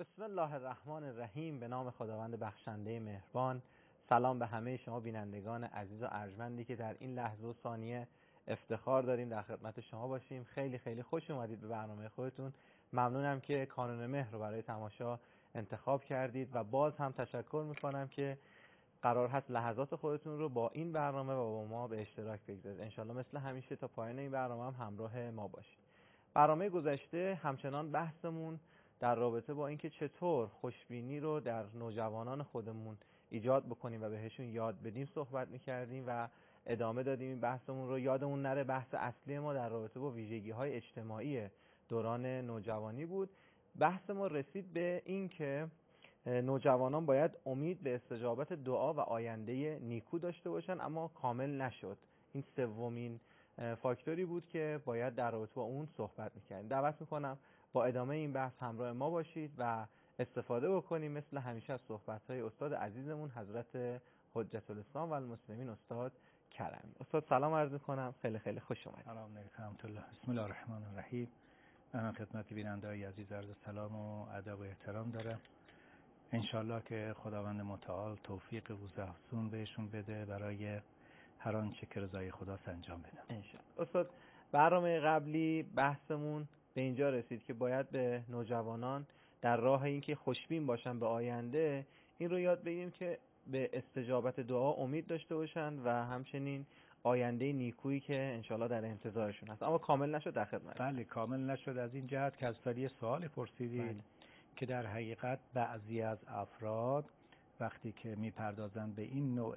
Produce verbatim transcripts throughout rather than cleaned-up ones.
بسم الله الرحمن الرحیم. به نام خداوند بخشنده مهربان. سلام به همه شما بینندگان عزیز و ارجمندی که در این لحظه و ثانیه افتخار داریم در خدمت شما باشیم. خیلی خیلی خوش اومدید به برنامه خودتون. ممنونم که کانون مهر رو برای تماشا انتخاب کردید و باز هم تشکر میکنم که قرار هست لحظات خودتون رو با این برنامه و با ما به اشتراک بگذارید. انشالله مثل همیشه تا پایان این برنامه هم همراه ما باشید. برنامه گذشته همچنان بحثمون در رابطه با اینکه چطور خوشبینی رو در نوجوانان خودمون ایجاد بکنیم و بهشون یاد بدیم صحبت می‌کردیم و ادامه دادیم این بحثمون رو. یادمون نره بحث اصلی ما در رابطه با ویژگی‌های اجتماعی دوران نوجوانی بود. بحث ما رسید به این که نوجوانان باید امید به استجابت دعا و آینده نیکو داشته باشن، اما کامل نشد. این سومین فاکتوری بود که باید در رابطه با اون صحبت می‌کردیم. دعوت می‌کنم با ادامه این بحث همراه ما باشید و استفاده بکنیم مثل همیشه از صحبت‌های استاد عزیزمون حضرت حجت الاسلام و المسلمین استاد کرمی. استاد سلام عرض می‌کنم، خیلی خیلی خوش اومدید. سلام علیکم و رحمت الله. بسم الله الرحمن الرحیم. من خدمت بیننده‌های عزیز عرض سلام و ادب و احترام دارم. انشالله که خداوند متعال توفیق و افزون بهشون بده برای هر آنچه که رضای خداست انجام بدن انشالله. استاد برنامه قبلی بحثمون به اینجا رسید که باید به نوجوانان در راه اینکه خوشبین باشن به آینده این رو یاد بگیریم که به استجابت دعا امید داشته باشن و همچنین آینده نیکویی که انشالله در انتظارشون هست. اما کامل نشد در خدمت. بله کامل نشد از این جهت که از سالی سوال پرسیدید. بله. که در حقیقت بعضی از افراد وقتی که میپردازن به این نوع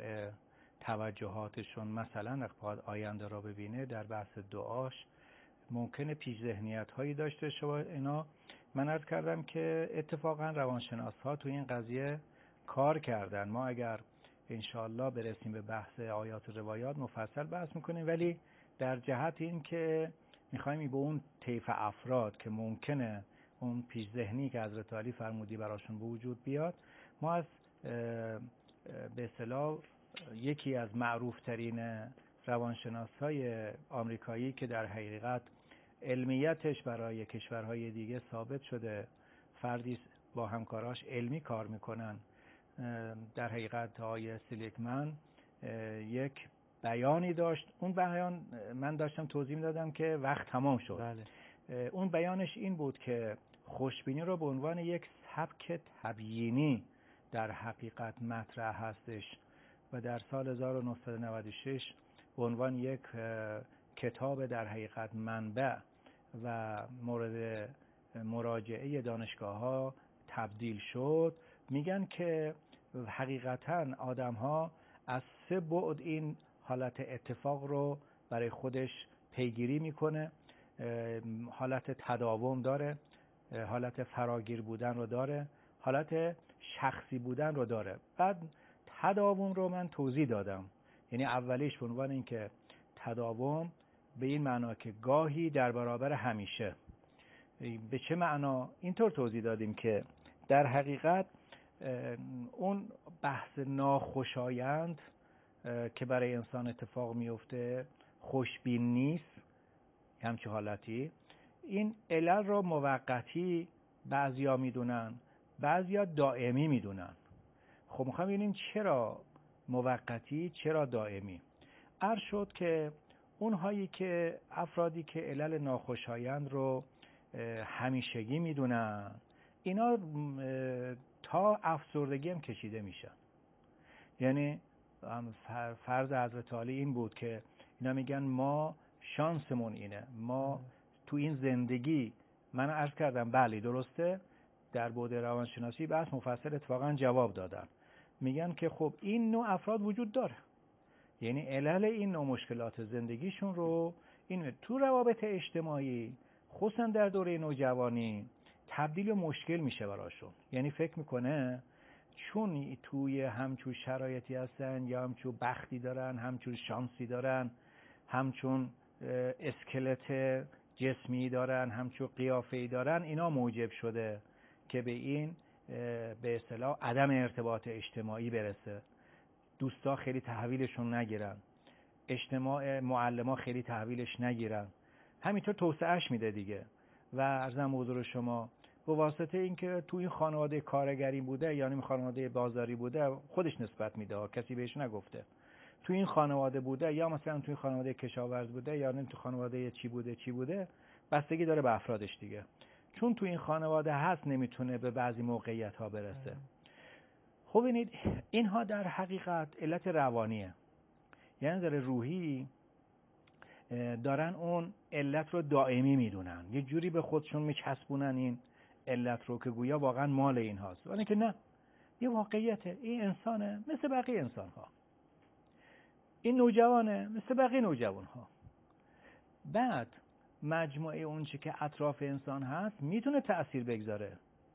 توجهاتشون، مثلا اقبال آینده را ببینه در بحث دعاش ممکنه پیش ذهنیت هایی داشته شده. اینا من عرض کردم که اتفاقا روانشناس ها تو این قضیه کار کردن. ما اگر انشاءالله برسیم به بحث آیات و روایات مفصل بحث میکنیم، ولی در جهت این که میخوایم به اون طیف افراد که ممکنه اون پیش ذهنی که حضرت علی فرمودی براشون به وجود بیاد، ما از به اصطلاح یکی از معروف ترین روانشناس های آمریکایی که در حقیقت علمیتش برای کشورهای دیگه ثابت شده، فردی با همکاراش علمی کار میکنن، در حقیقت آقای سلیکمن یک بیانی داشت. اون بیان من داشتم توضیح دادم که وقت تمام شد. بله. اون بیانش این بود که خوشبینی رو به عنوان یک سبک تبیینی در حقیقت مطرح هستش و در سال هزار و نهصد و نود و شش به عنوان یک کتاب در حقیقت منبع و مورد مراجعه دانشگاه ها تبدیل شد. میگن که حقیقتا آدم ها از سه بعد این حالت اتفاق رو برای خودش پیگیری میکنه. حالت تداوم داره، حالت فراگیر بودن رو داره، حالت شخصی بودن رو داره. بعد تداوم رو من توضیح دادم، یعنی اولیش به عنوان این که تداوم به این معنا که گاهی در برابر همیشه. به چه معنا؟ اینطور توضیح دادیم که در حقیقت اون بحث ناخوشایند که برای انسان اتفاق میفته خوشبین نیست، همچه حالتی. این علل را موقتی بعضیا میدونن، بعضیا دائمی میدونن. خب میخوام ببینیم چرا موقتی، چرا دائمی. عرض شد که اونهایی که افرادی که علل ناخوشایند رو همیشگی میدونن، اینا تا افسردگی هم کشیده میشن. یعنی فرض حضرت علی این بود که اینا میگن ما شانسمون اینه، ما تو این زندگی، من عرض کردم بله درسته، در بعد روانشناسی بحث مفصل اتفاقا جواب دادن. میگن که خب این نوع افراد وجود داره، یعنی علل این نوع مشکلات زندگیشون رو این تو روابط اجتماعی خصوصا در دوره نوجوانی تبدیل مشکل میشه براشون. یعنی فکر میکنه چون توی همچون شرایطی هستن یا همچون بختی دارن، همچون شانسی دارن، همچون اسکلت جسمی دارن، همچون قیافه‌ای دارن، اینا موجب شده که به این به اصطلاح عدم ارتباط اجتماعی برسه. دوستا خیلی تحویلشون نگیرن، اجتماع معلما خیلی تحویلش نگیرن، همینطور توسعهش میده دیگه. و عرضم حضور شما به واسطه اینکه تو این خانواده کارگری بوده، یعنی این خانواده بازاری بوده، خودش نسبت میده، کسی بهش نگفته. تو این خانواده بوده، یا مثلا تو این خانواده کشاورز بوده، یا تو خانواده چی بوده چی بوده، بستگی داره به افرادش دیگه. چون تو این خانواده هست نمیتونه به بعضی موقعیت ها برسه. خب ببینید اینها در حقیقت علت روانیه، یعنی در روحی دارن اون علت رو دائمی میدونن، یه جوری به خودشون میچسبونن این علت رو که گویا واقعا مال این هاست، ولی که نه، یه واقعیته. این انسانه مثل بقیه انسان ها، این نوجوانه مثل بقیه نوجوان ها. بعد مجموعه اون چی که اطراف انسان هست میتونه تأثیر بگذاره،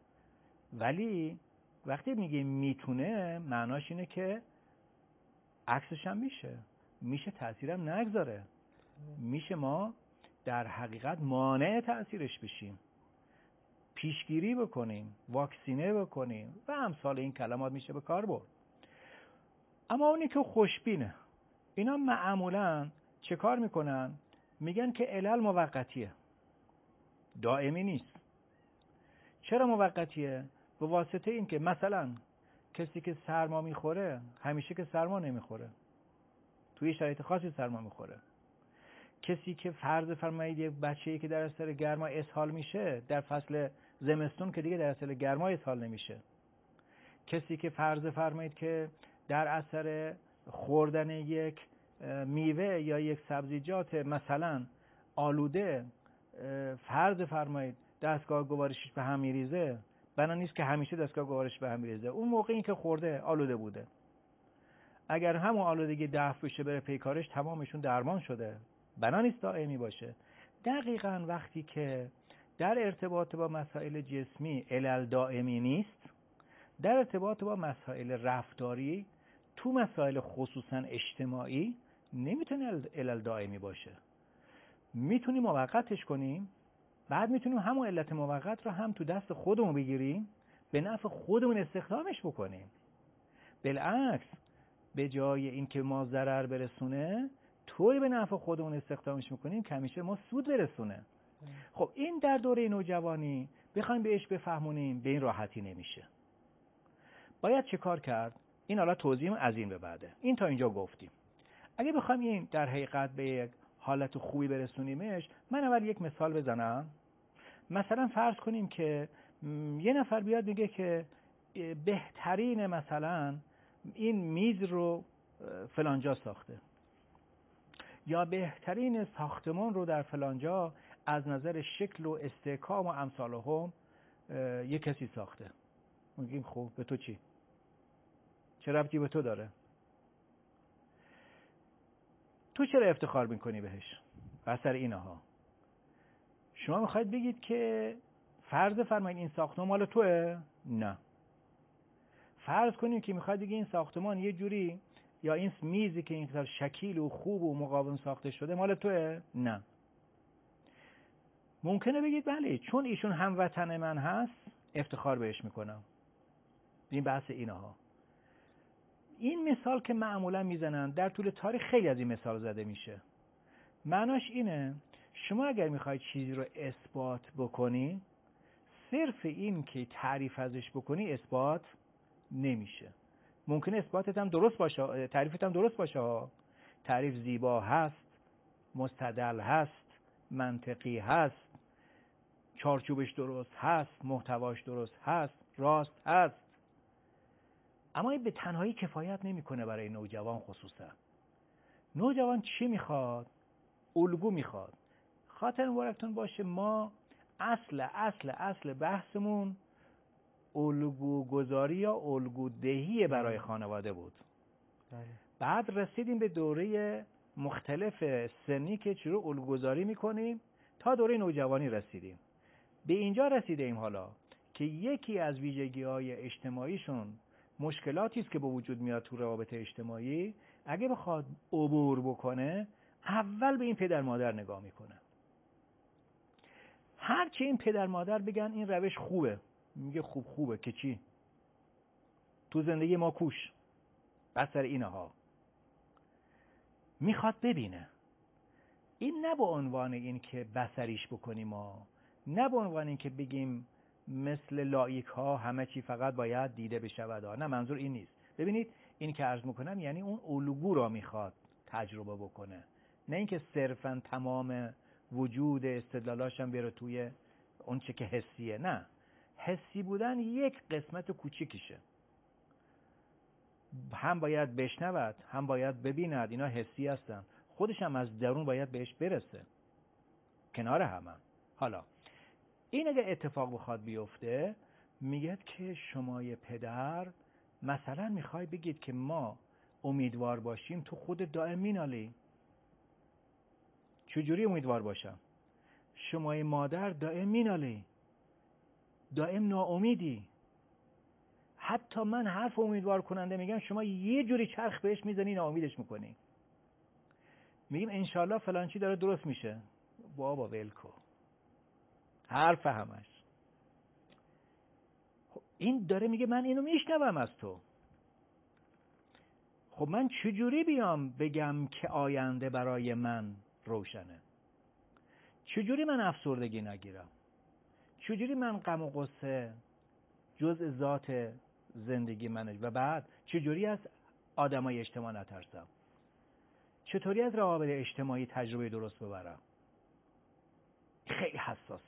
ولی وقتی میگه میتونه معناش اینه که عکسش هم میشه میشه تأثیرم نگذاره، میشه ما در حقیقت مانع تأثیرش بشیم، پیشگیری بکنیم، واکسینه بکنیم و امثال این کلمات میشه به کار برد. اما اونی که خوشبینه، اینا معمولاً چه کار میکنن؟ میگن که علل موقتیه، دائمی نیست. چرا موقتیه؟ به واسطه این که مثلا کسی که سرما میخوره همیشه که سرما نمیخوره، توی شرایط خاصی سرما میخوره. کسی که فرض فرمایید یک بچه‌ای که در اثر گرما اسهال میشه، در فصل زمستون که دیگه در اثر گرما اسهال نمیشه. کسی که فرض فرمایید که در اثر خوردن یک میوه یا یک سبزیجات مثلا آلوده، فرض فرمایید دستگاه گوارشش به هم میریزه، بنا نیست که همیشه دستگاه گوارش به هم میریزه، اون موقعی که خورده آلوده بوده، اگر همون آلودگی دفع بشه بره پیکارش تمامشون درمان شده، بنا نیست دائمی باشه. دقیقاً وقتی که در ارتباط با مسائل جسمی علل دائمی نیست، در ارتباط با مسائل رفتاری، تو مسائل خصوصا اجتماعی نمیتونه علل دائمی باشه. میتونیم موقتش کنیم، بعد میتونیم همون علت موقت رو هم تو دست خودمون بگیریم، به نفع خودمون استخدامش بکنیم. بالعکس به جای اینکه ما ضرر برسونه، طوری به نفع خودمون استخدامش میکنیم که همیشه ما سود برسونه. خب این در دوره نوجوانی بخوایم بهش بفهمونیم به این راحتی نمیشه. باید چه کار کرد؟ این حالا توضیح از این به بعده. این تا اینجا گفتیم. اگه بخوایم این در حقیقت به یک حالت خوبی برسونیمش، من اول یک مثال بزنم. مثلا فرض کنیم که یه نفر بیاد میگه که بهترین مثلا این میز رو فلانجا ساخته، یا بهترین ساختمان رو در فلانجا از نظر شکل و استحکام و امثال هم یه کسی ساخته. میگیم خب به تو چی؟ چه ربطی به تو داره؟ تو چرا افتخار میکنی بهش؟ بسر اینها شما میخواید بگید که فرض فرمایید این ساختمان مال توئه؟ نه. فرض کنیم که میخواید بگید این ساختمان یه جوری، یا این میزی که اینقدر شکیل و خوب و مقاوم ساخته شده مال توئه؟ نه. ممکنه بگید بله چون ایشون هموطن من هست افتخار بهش میکنم. این بحث اینها. این مثال که معمولا میزنن در طول تاریخ خیلی از این مثال زده میشه. معناش اینه شما اگر میخواید چیزی رو اثبات بکنی، صرف این که تعریف ازش بکنی اثبات نمیشه. ممکنه اثباتت هم درست باشه، تعریفت هم درست باشه، تعریف زیبا هست، مستدل هست، منطقی هست، چارچوبش درست هست، محتواش درست هست، راست هست، اما این به تنهایی کفایت نمیکنه برای نوجوان. خصوصا نوجوان چی میخواد؟ الگو میخواد. خاطر مبارکتون باشه ما اصل اصل اصل بحثمون الگو گذاری یا الگو دهی برای خانواده بود. بعد رسیدیم به دوره مختلف سنی که چی رو الگو گذاری میکنیم، تا دوره نوجوانی رسیدیم. به اینجا رسیدیم حالا که یکی از ویژگی‌های اجتماعیشون مشکلاتی است که به وجود میاد تو روابط اجتماعی. اگه بخواد عبور بکنه اول به این پدر مادر نگاه میکنه. هرچی این پدر مادر بگن این روش خوبه، میگه خوب خوبه که چی؟ تو زندگی ما کوش. بسر اینها میخواد ببینه. این نه به عنوان این که بسریش بکنیم ما، نه به عنوان این که بگیم مثل لایک ها همه چی فقط باید دیده بشود. نه، منظور این نیست. ببینید این که عرض میکنم یعنی اون الگو را میخواد تجربه بکنه، نه اینکه صرفا تمام وجود استدلالاش هم بیاره توی اون چه که حسیه. نه، حسی بودن یک قسمت کوچیکیشه. هم باید بشنود، هم باید ببیند، اینا حسی هستن. خودش هم از درون باید بهش برسه، کنار هم, هم. حالا این اگه اتفاق بخواد بیفته، میگه که شمای پدر مثلا میخوای بگید که ما امیدوار باشیم، تو خود دائم مینالی. چجوری امیدوار باشم؟ شمای مادر دائم مینالی، دائم ناامیدی. حتی من حرف امیدوار کننده میگم، شما یه جوری چرخ بهش میزنی ناامیدش میکنی. میگیم انشالله فلان چی داره درست میشه، بابا ولکو، حرف همش. خب این داره میگه من اینو میشنوم از تو. خب من چجوری بیام بگم که آینده برای من روشنه؟ چجوری من افسردگی نگیرم؟ چجوری من غم و غصه جزء ذات زندگی منه؟ و بعد چجوری از آدمای اجتماع نترسم؟ چطوری از روابط اجتماعی تجربه درست ببرم؟ خیلی حساسه.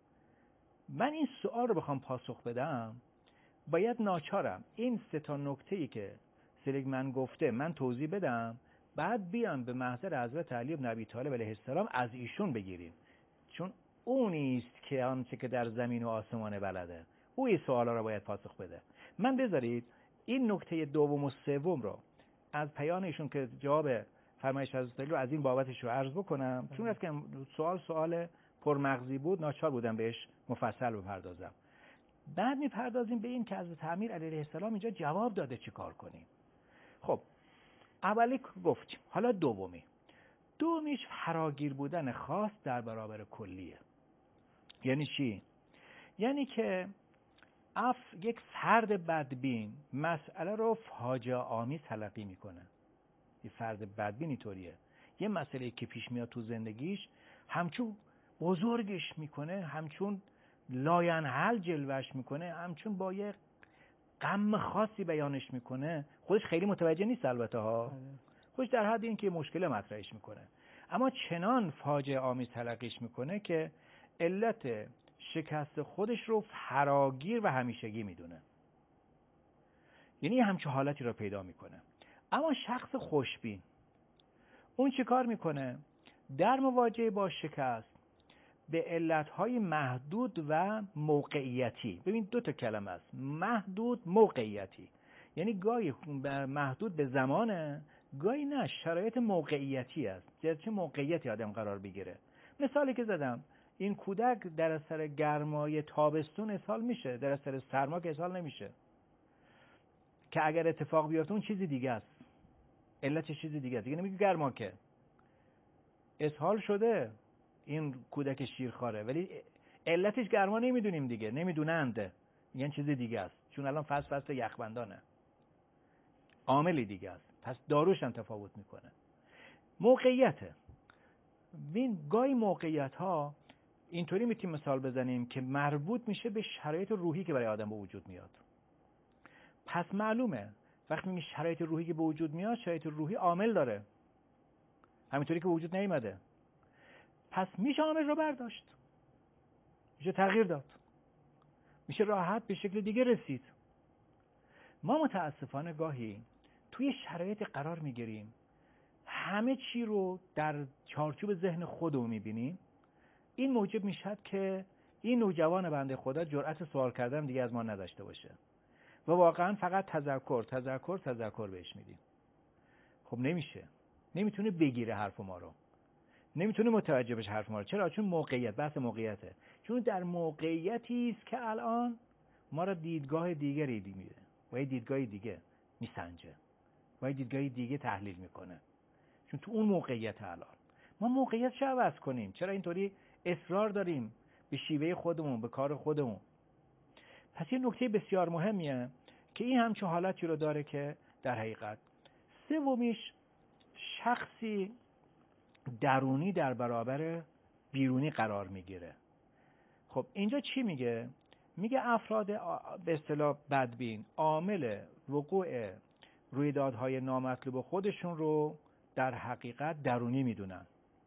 من این سوال رو بخوام پاسخ بدم، باید ناچارم این سه تا نکته‌ای که سلیگمن گفته من توضیح بدم، بعد بیام به محضر حضرت علی بن ابی طالب علیه السلام از ایشون بگیریم، چون اونی است که آنچه که در زمین و آسمان بلده، او این سوالا رو باید پاسخ بده. من بذارید این نکته دوم و سوم رو از پیان ایشون که جواب فرمایش حضرت علی رو از این بابتش رو عرض بکنم، چون از که سوال سوال پرمغزی بود ناچار بودم بهش مفصل بپردازم. بعد میپردازیم به این که حضرت امیر علیه السلام اینجا جواب داده چی کار کنیم. خب اولی گفتیم، حالا دومی. دومیش فراگیر بودن خاص در برابر کلیه. یعنی چی؟ یعنی که اف یک فرد بدبین مسئله رو فاجعه آمیز تلقی میکنه. یه فرد بدبین اینطوریه، یه مسئله که پیش میاد تو زندگیش همچون بزرگش میکنه، همچون لاینحل جلوش میکنه، همچون با یه غم خاصی بیانش میکنه. خودش خیلی متوجه نیست البته ها، خودش در حد این که مشکل مطرحش میکنه، اما چنان فاجعه آمیز تلقیش میکنه که علت شکست خودش رو فراگیر و همیشگی میدونه. یعنی همچون حالتی رو پیدا میکنه. اما شخص خوشبین اون چه کار میکنه؟ در مواجهه با شکست به علتهای محدود و موقعیتی، ببین دو تا کلمه است، محدود موقعیتی، یعنی گاهی محدود به زمانه، گاهی نه، شرایط موقعیتی است. چه موقعیتی آدم قرار بگیره. مثالی که زدم، این کودک در اثر گرمای تابستون اسهال میشه، در اثر سرما که اسهال نمیشه، که اگر اتفاق بیفته اون چیزی دیگه است، علتش چیزی دیگه است. دیگه نمیگه گرما، که اسهال شده این کودک شیرخواره، ولی علتش گرما نمیدونیم دیگه، نمیدونند، میگن چیزی دیگه است، چون الان فصل فصل یخبندانه، عاملی دیگه است، پس داروش هم تفاوت میکنه. موقعیته. این گاهی موقعیت ها اینطوری میتونیم مثال بزنیم که مربوط میشه به شرایط روحی که برای آدم به وجود میاد. پس معلومه وقتی میگه شرایط روحی که به وجود میاد، شرایط روحی عامل داره، همینطوری که به وجود نیومده. پس میشه عامل رو برداشت، میشه تغییر داد، میشه راحت به شکل دیگه رسید. ما متاسفانه گاهی توی شرایط قرار میگیریم، همه چی رو در چارچوب ذهن خودمون میبینیم. این موجب میشد که این نوجوان بنده خدا جرأت سوال کردن دیگه از ما نداشته باشه و واقعا فقط تذکر تذکر تذکر بهش میدیم. خب نمیشه، نمیتونه بگیره حرف ما رو، نمیتونه متوجه بشه حرف ما رو. چرا؟ چون موقعیت، بحث موقعیته. چون در موقعیتی است که الان ما را دیدگاه دیگری میده و یه دیدگاه دیگه میسنجه و یه دیدگاه دیگه تحلیل میکنه، چون تو اون موقعیت الان ما موقعیت چه عوض کنیم. چرا اینطوری اصرار داریم به شیوه خودمون، به کار خودمون؟ پس یه نکته بسیار مهمیه که این همچون حالتی رو داره که در حقیقت. سومیش، شخصی درونی در برابر بیرونی قرار میگیره. خب اینجا چی میگه؟ میگه افراد به اصطلاح بدبین عامل وقوع رویدادهای نامطلوب خودشون رو در حقیقت درونی میدونن.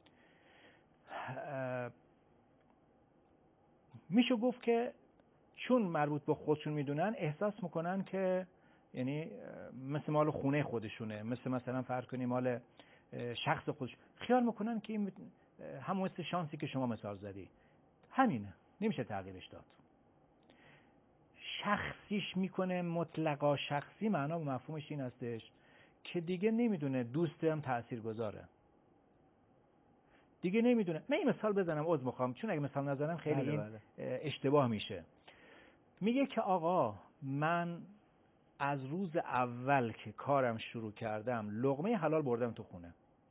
میشه گفت که چون مربوط به خودشون میدونن احساس میکنن که یعنی مثل مال خونه خودشونه، مثل مثلا فرض کنیم مال شخص خودش، خیال میکنن که این همون مثل شانسی که شما مثال زدی همینه، نمیشه تغییرش داد. شخصیش میکنه، مطلقا شخصی، معنا و مفهومش این هستش که دیگه نمیدونه دوستم تأثیر گذاره، دیگه نمیدونه. من این مثال بزنم، عذر میخوام چون اگه مثال نزنم خیلی بله این بله. اشتباه میشه. میگه که آقا من از روز اول که کارم شروع کردم لقمه حلال بردم تو خونه،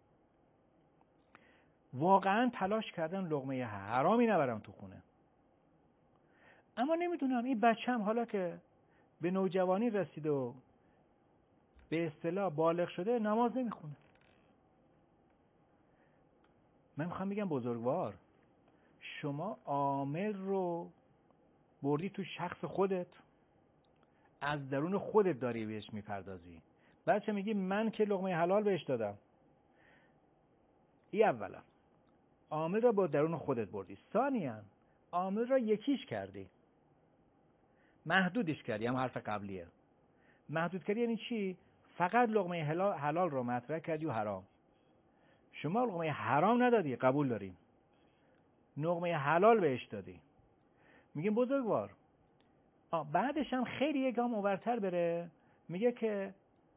واقعا تلاش کردم لقمه حرامی نبرم تو خونه، اما نمیدونم این بچه‌م حالا که به نوجوانی رسیده و به اصطلاح بالغ شده نماز نمیخونه. من میخوام بگم بزرگوار، شما عامل رو بردی تو شخص خودت، از درون خودت داری بهش میپردازی. بچه میگی من که لقمه حلال بهش دادم، این اولا عامل را با درون خودت بردی. ثانیاً عامل را یکیش کردی، محدودش کردی. هم حرف قبلیه، محدود کردی یعنی چی؟ فقط لقمه حلال رو مطرح کردی و حرام. شما لقمه حرام ندادی، قبول داریم، لقمه حلال بهش دادی. میگیم بزرگوار. بعدش هم خیلی یک گام اورتر بره، میگه که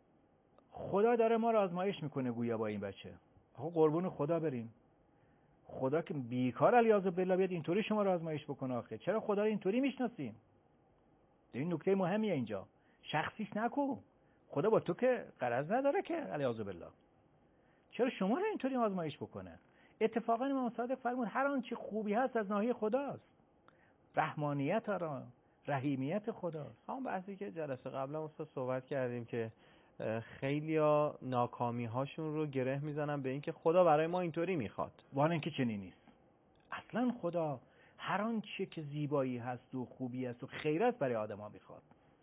خدا داره ما رو آزمایش میکنه گویا با این بچه. آخه قربون خدا بریم، خدا که بیکار الیاذ بالله بیاد اینطوری شما رو آزمایش بکنه. آخه چرا خدا رو اینطوری میشناسیم؟ این نکته مهمیه اینجا، شخصیش نکو. خدا با تو که غرض نداره که الیاذ بالله، چرا شما رو اینطوری آزمایش بکنه؟ اتفاقا امام صادق فرمود هر آنچه خوبی هست از ناحیه خداست، رحمانیت را رحیمیت خداست. همون بحثی که جلسه قبلا استاد صحبت کردیم که خیلیا ناکامی هاشون رو گره میزنن به اینکه خدا برای ما اینطوری میخواد، ولی اینکه چنین نیست. اصلا خدا هر آنچه که زیبایی هست و خوبی هست و خیر است برای آدم‌ها میخواد.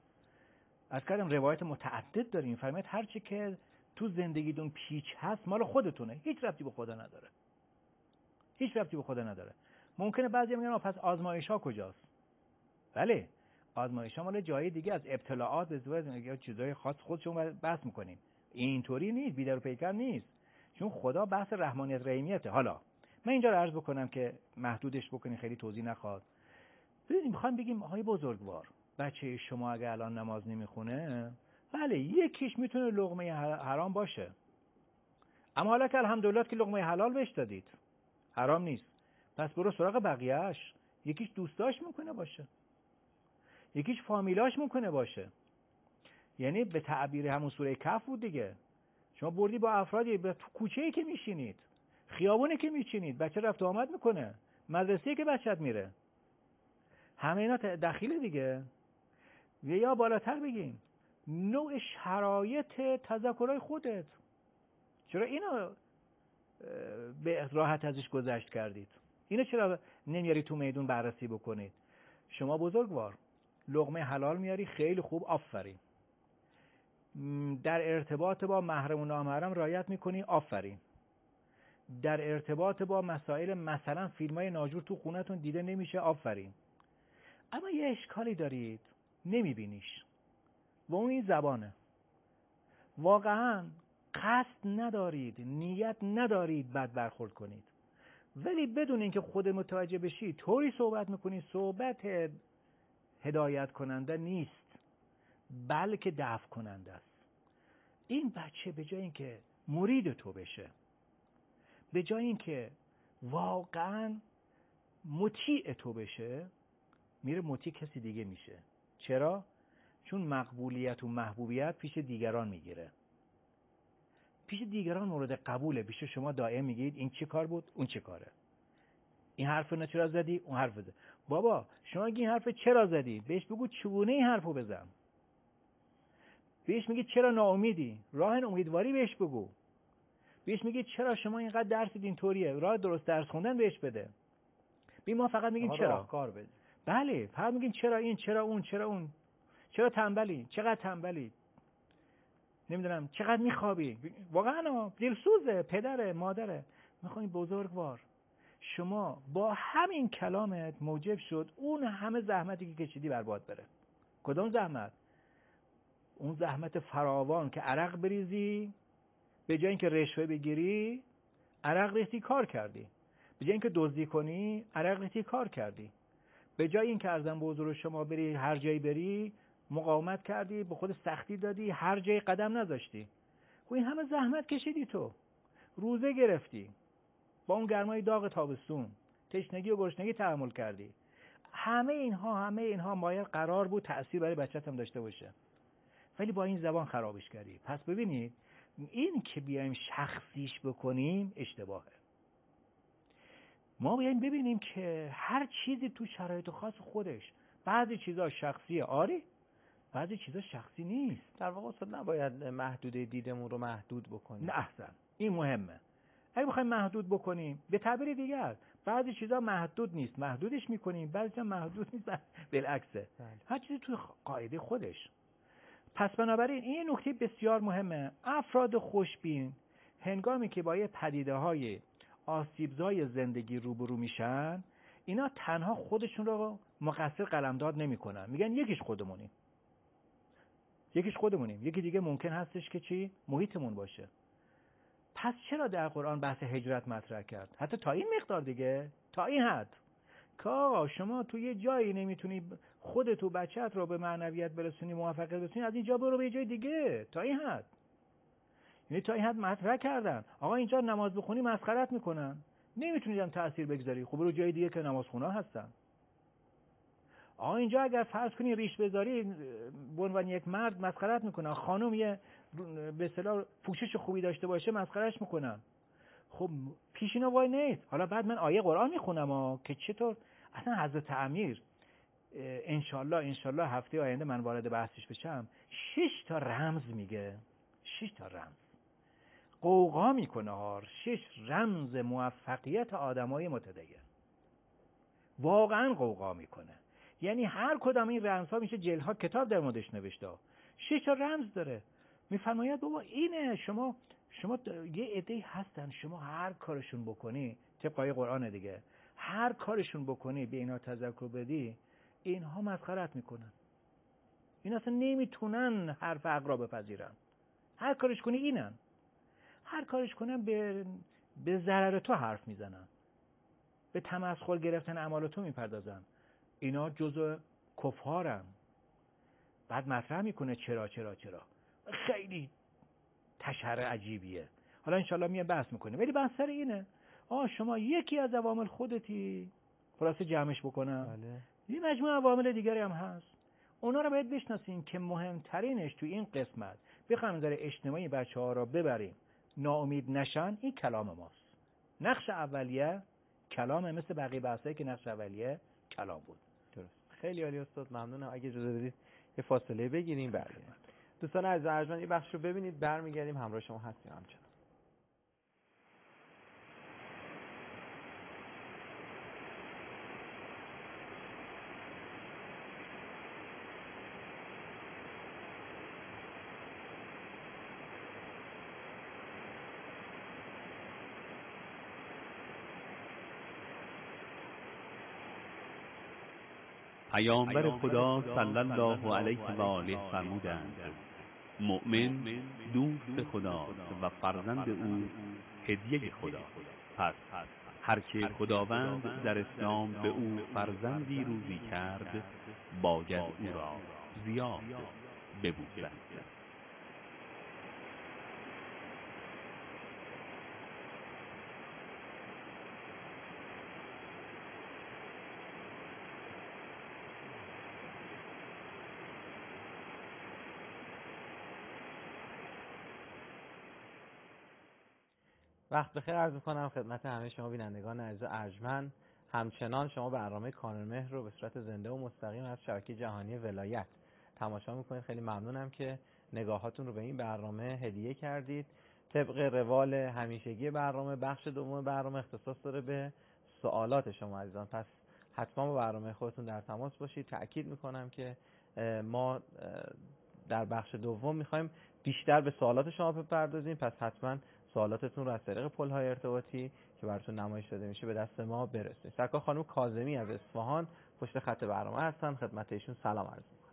از کردم روایت متعدد داریم، فرمایید هر چی که تو زندگیتون پیچ هست مال خودتونه، هیچ ربطی به خدا نداره، هیچ ربطی به خدا نداره. ممکنه بعضی میگن پس آزمایش ها کجاست؟ بله، آزمایش ها مال جای دیگه، از ابتلاعات یا چیزای خاص خودشون بحث میکنیم. اینطوری نیست، بیدر و پیکر نیست، چون خدا بحث رحمانیت رحیمیته. حالا من اینجا رو عرض بکنم که محدودش بکنین، خیلی توضیح نخواد. ببینیم میخوام بگیم آقای بزرگوار، بچه شما اگه الان نماز نمیخونه، بله یکیش میتونه لقمه حرام باشه، اما حالا که الحمدلله که لقمه حلال بهش دادید، حرام نیست، پس برو سراغ بقیه‌اش. یکیش دوستاش ممکنه باشه، یکیش فامیلاش ممکنه باشه. یعنی به تعبیر همون سوره کهف بود دیگه، شما بردی با افرادی به تو کوچه‌ای که میشینید، خیابونی که میشینید، بچه رفت و آمد میکنه، مدرسه‌ای که بچه‌ت میره، همه اینا دخیله دیگه. یا بالاتر بگیم نوع شرایط تذکرهای خودت، چرا اینو به راحت ازش گذشت کردید؟ اینو چرا نمیاری تو میدون بررسی بکنید؟ شما بزرگوار لقمه حلال میاری، خیلی خوب، آفرین. در ارتباط با محرم و نامحرم رعایت میکنی، آفرین. در ارتباط با مسائل مثلا فیلمای ناجور تو خونتون دیده نمیشه، آفرین. اما یه اشکالی دارید نمیبینیش و اون این زبانه. واقعا قصد ندارید، نیت ندارید بد برخورد کنید، ولی بدون اینکه خود متوجه بشی طوری صحبت میکنی صحبت هدایت کننده نیست، بلکه دفع کننده است. این بچه به جای اینکه مرید تو بشه، به جای اینکه واقعا مطیع تو بشه، میره مطیع کسی دیگه میشه. چرا؟ چون مقبولیت و محبوبیت پیش دیگران میگیره، پیش دیگران مورد قبوله، پیش شما دائم میگید این چه کار بود، اون چه کاره، این حرف رو چرا زدی، اون حرف زدی. بابا شما این حرف چرا زدی، بهش بگو چگونه این حرفو بزن. بهش میگی چرا ناامیدی، راه امیدواری بهش بگو. بهش میگی چرا شما اینقدر درس اینطوریه، راه درست درس خوندن بهش بده. ببین ما فقط میگیم چرا، کار بده. بله، فقط میگین چرا این، چرا اون، چرا اون، چرا تنبلی، چقدر تنبلی، نمیدونم چقدر میخوابی. واقعا دلسوزه، پدره، مادره. میخوای بزرگوار، شما با همین کلامت موجب شد اون همه زحمتی که کشیدی برباد بره. کدوم زحمت؟ اون زحمت فراوان که عرق بریزی، به جای اینکه رشوه بگیری عرق ریختی کار کردی، به جای اینکه دزدی کنی عرق ریختی کار کردی، به جای اینکه ارزم به حضور شما بری هر جایی بری مقاومت کردی، به خود سختی دادی، هر جایی قدم نذاشتی. خب این همه زحمت کشیدی، تو روزه گرفتی، با اون گرمای داغ تابستون تشنگی و گرسنگی تحمل کردی. همه اینها همه اینها باید قرار بود تأثیر برای بچت هم داشته باشه، ولی با این زبان خرابش کردی. پس ببینید این که بیایم شخصیش بکنیم اشتباهه. ما بیایم ببینیم که هر چیزی تو شرایط خاص خودش، بعضی چیزا شخصیه آره، بعضی چیزا شخصی نیست. در واقع اصلا نباید محدوده دیدمون رو محدود بکنیم. نه احسن، این مهمه. اگه بخوایم محدود بکنیم، به تعبیر دیگر بعضی چیزا محدود نیست محدودش میکنیم، بعضی چیزا محدود نیست بالعکسه. هر چیزی تو قاعده خودش. پس بنابراین این نکته بسیار مهمه. افراد خوشبین هنگامی که با یه پدیده‌های آسیبزای زندگی روبرو میشن، اینا تنها خودشون رو مقصر قلمداد نمیکنن، میگن یکیش خودمونیم، یکیش خودمونیم، یکی دیگه ممکن هستش که چی؟ محیطمون باشه. پس چرا در قرآن بحث هجرت مطرح کرد؟ حتی تا این مقدار دیگه، تا این حد که آقا شما تو یه جایی نمیتونی خودت و بچت رو به معنویت برسونی، موفقیت برسونی، از اینجا برو به یه جای دیگه. تا این حد، یعنی تا این حد مطرح کردن. آقا اینجا نماز بخونی مسخرت میکنن، نمیتونی هم تأثیر بگذاری، خب برو جای دیگه که نمازخونا هستن. آقا اینجا اگر فرض کنی ریش بذاری به عنوان یک مرد مسخرت میکنن، خانم یه به اصطلاح پوشش خوبی داشته باشه مسخرهش میکنن. خب پیش اینا وای نیست. حالا بعد من آیه قرآن میخونم ها که چطور اصلا حضرت امیر انشالله انشالله هفته آینده من وارد بحثش بشم، شش تا رمز میگه، شش تا رمز قوقا میکنه ها، شش رمز موفقیت آدمای متدین، واقعا قوقا میکنه. یعنی هر کدام این رمزها میشه جلدها کتاب در موردش نوشته. شش تا رمز داره. میفرماید بابا اینه، شما شما یه عده‌ای هستن شما هر کارشون بکنی، طبق آیه قرآن دیگه، هر کارشون بکنی به اینا تذکر بدی، اینها مسخرت میکنن، این اصلا نمیتونن حرف عقرا بپذیرن. هر کارش کنی اینن، هر کارش کنن به به ضرر تو حرف میزنن، به تمسخر گرفتن اعمال تو میپردازن، اینا جزء کفارن. بعد مطرح میکنه چرا چرا چرا خیلی تشهر عجیبیه. حالا انشالله میام بحث میکنیم، ولی بحث سر اینه آه شما یکی از عوامل خودتی، خلاصه جمعش بکنم بله. یه مجموعه عوامل دیگری هم هست، اونا رو باید بشناسیم که مهمترینش تو این قسمت بخوایم نظر اجتماعی بچه ها را ببریم ناامید نشن، این کلام ماست. نقش اولیه کلامه، مثل بقیه بحثایی که نقش اولیه کلام بود. درست. خیلی عالی استاد، ممنونم. اگه اجازه بدید یه فاصله بگیریم برگردیم. دوستان عزیز ارجمند این بخش رو ببینید، برمیگردیم همراه شما هستیم همچنان. پیامبر خدا صلی الله علیه و آله فرمودند مؤمن دوست خداست و فرزند او هدیه خدا. پس هر که خداوند در اسلام به او فرزندی روزی کرد باید او را زیاد ببوسد. وقت بخیر عرض می‌کنم خدمت همه شما بینندگان عزیز و ارجمند. همچنان شما برنامه کانون رو به صورت زنده و مستقیم از شبکه جهانی ولایت تماشا می‌کنید. خیلی ممنونم که نگاهاتون رو به این برنامه هدیه کردید. طبق روال همیشگی برنامه، بخش دوم برنامه اختصاص داره به سوالات شما عزیزان. پس حتما با برنامه خودتون در تماس باشید. تأکید میکنم که ما در بخش دوم میخوایم بیشتر به سوالات شما بپردازیم، پس حتما سوالاتتون رو از طریق پل‌های ارتباطی که براتون نمایش داده میشه به دست ما برسونید. سرکار خانم کاظمی از اصفهان پشت خط برنامه هستن، خدمت ایشون سلام عرض میکنم.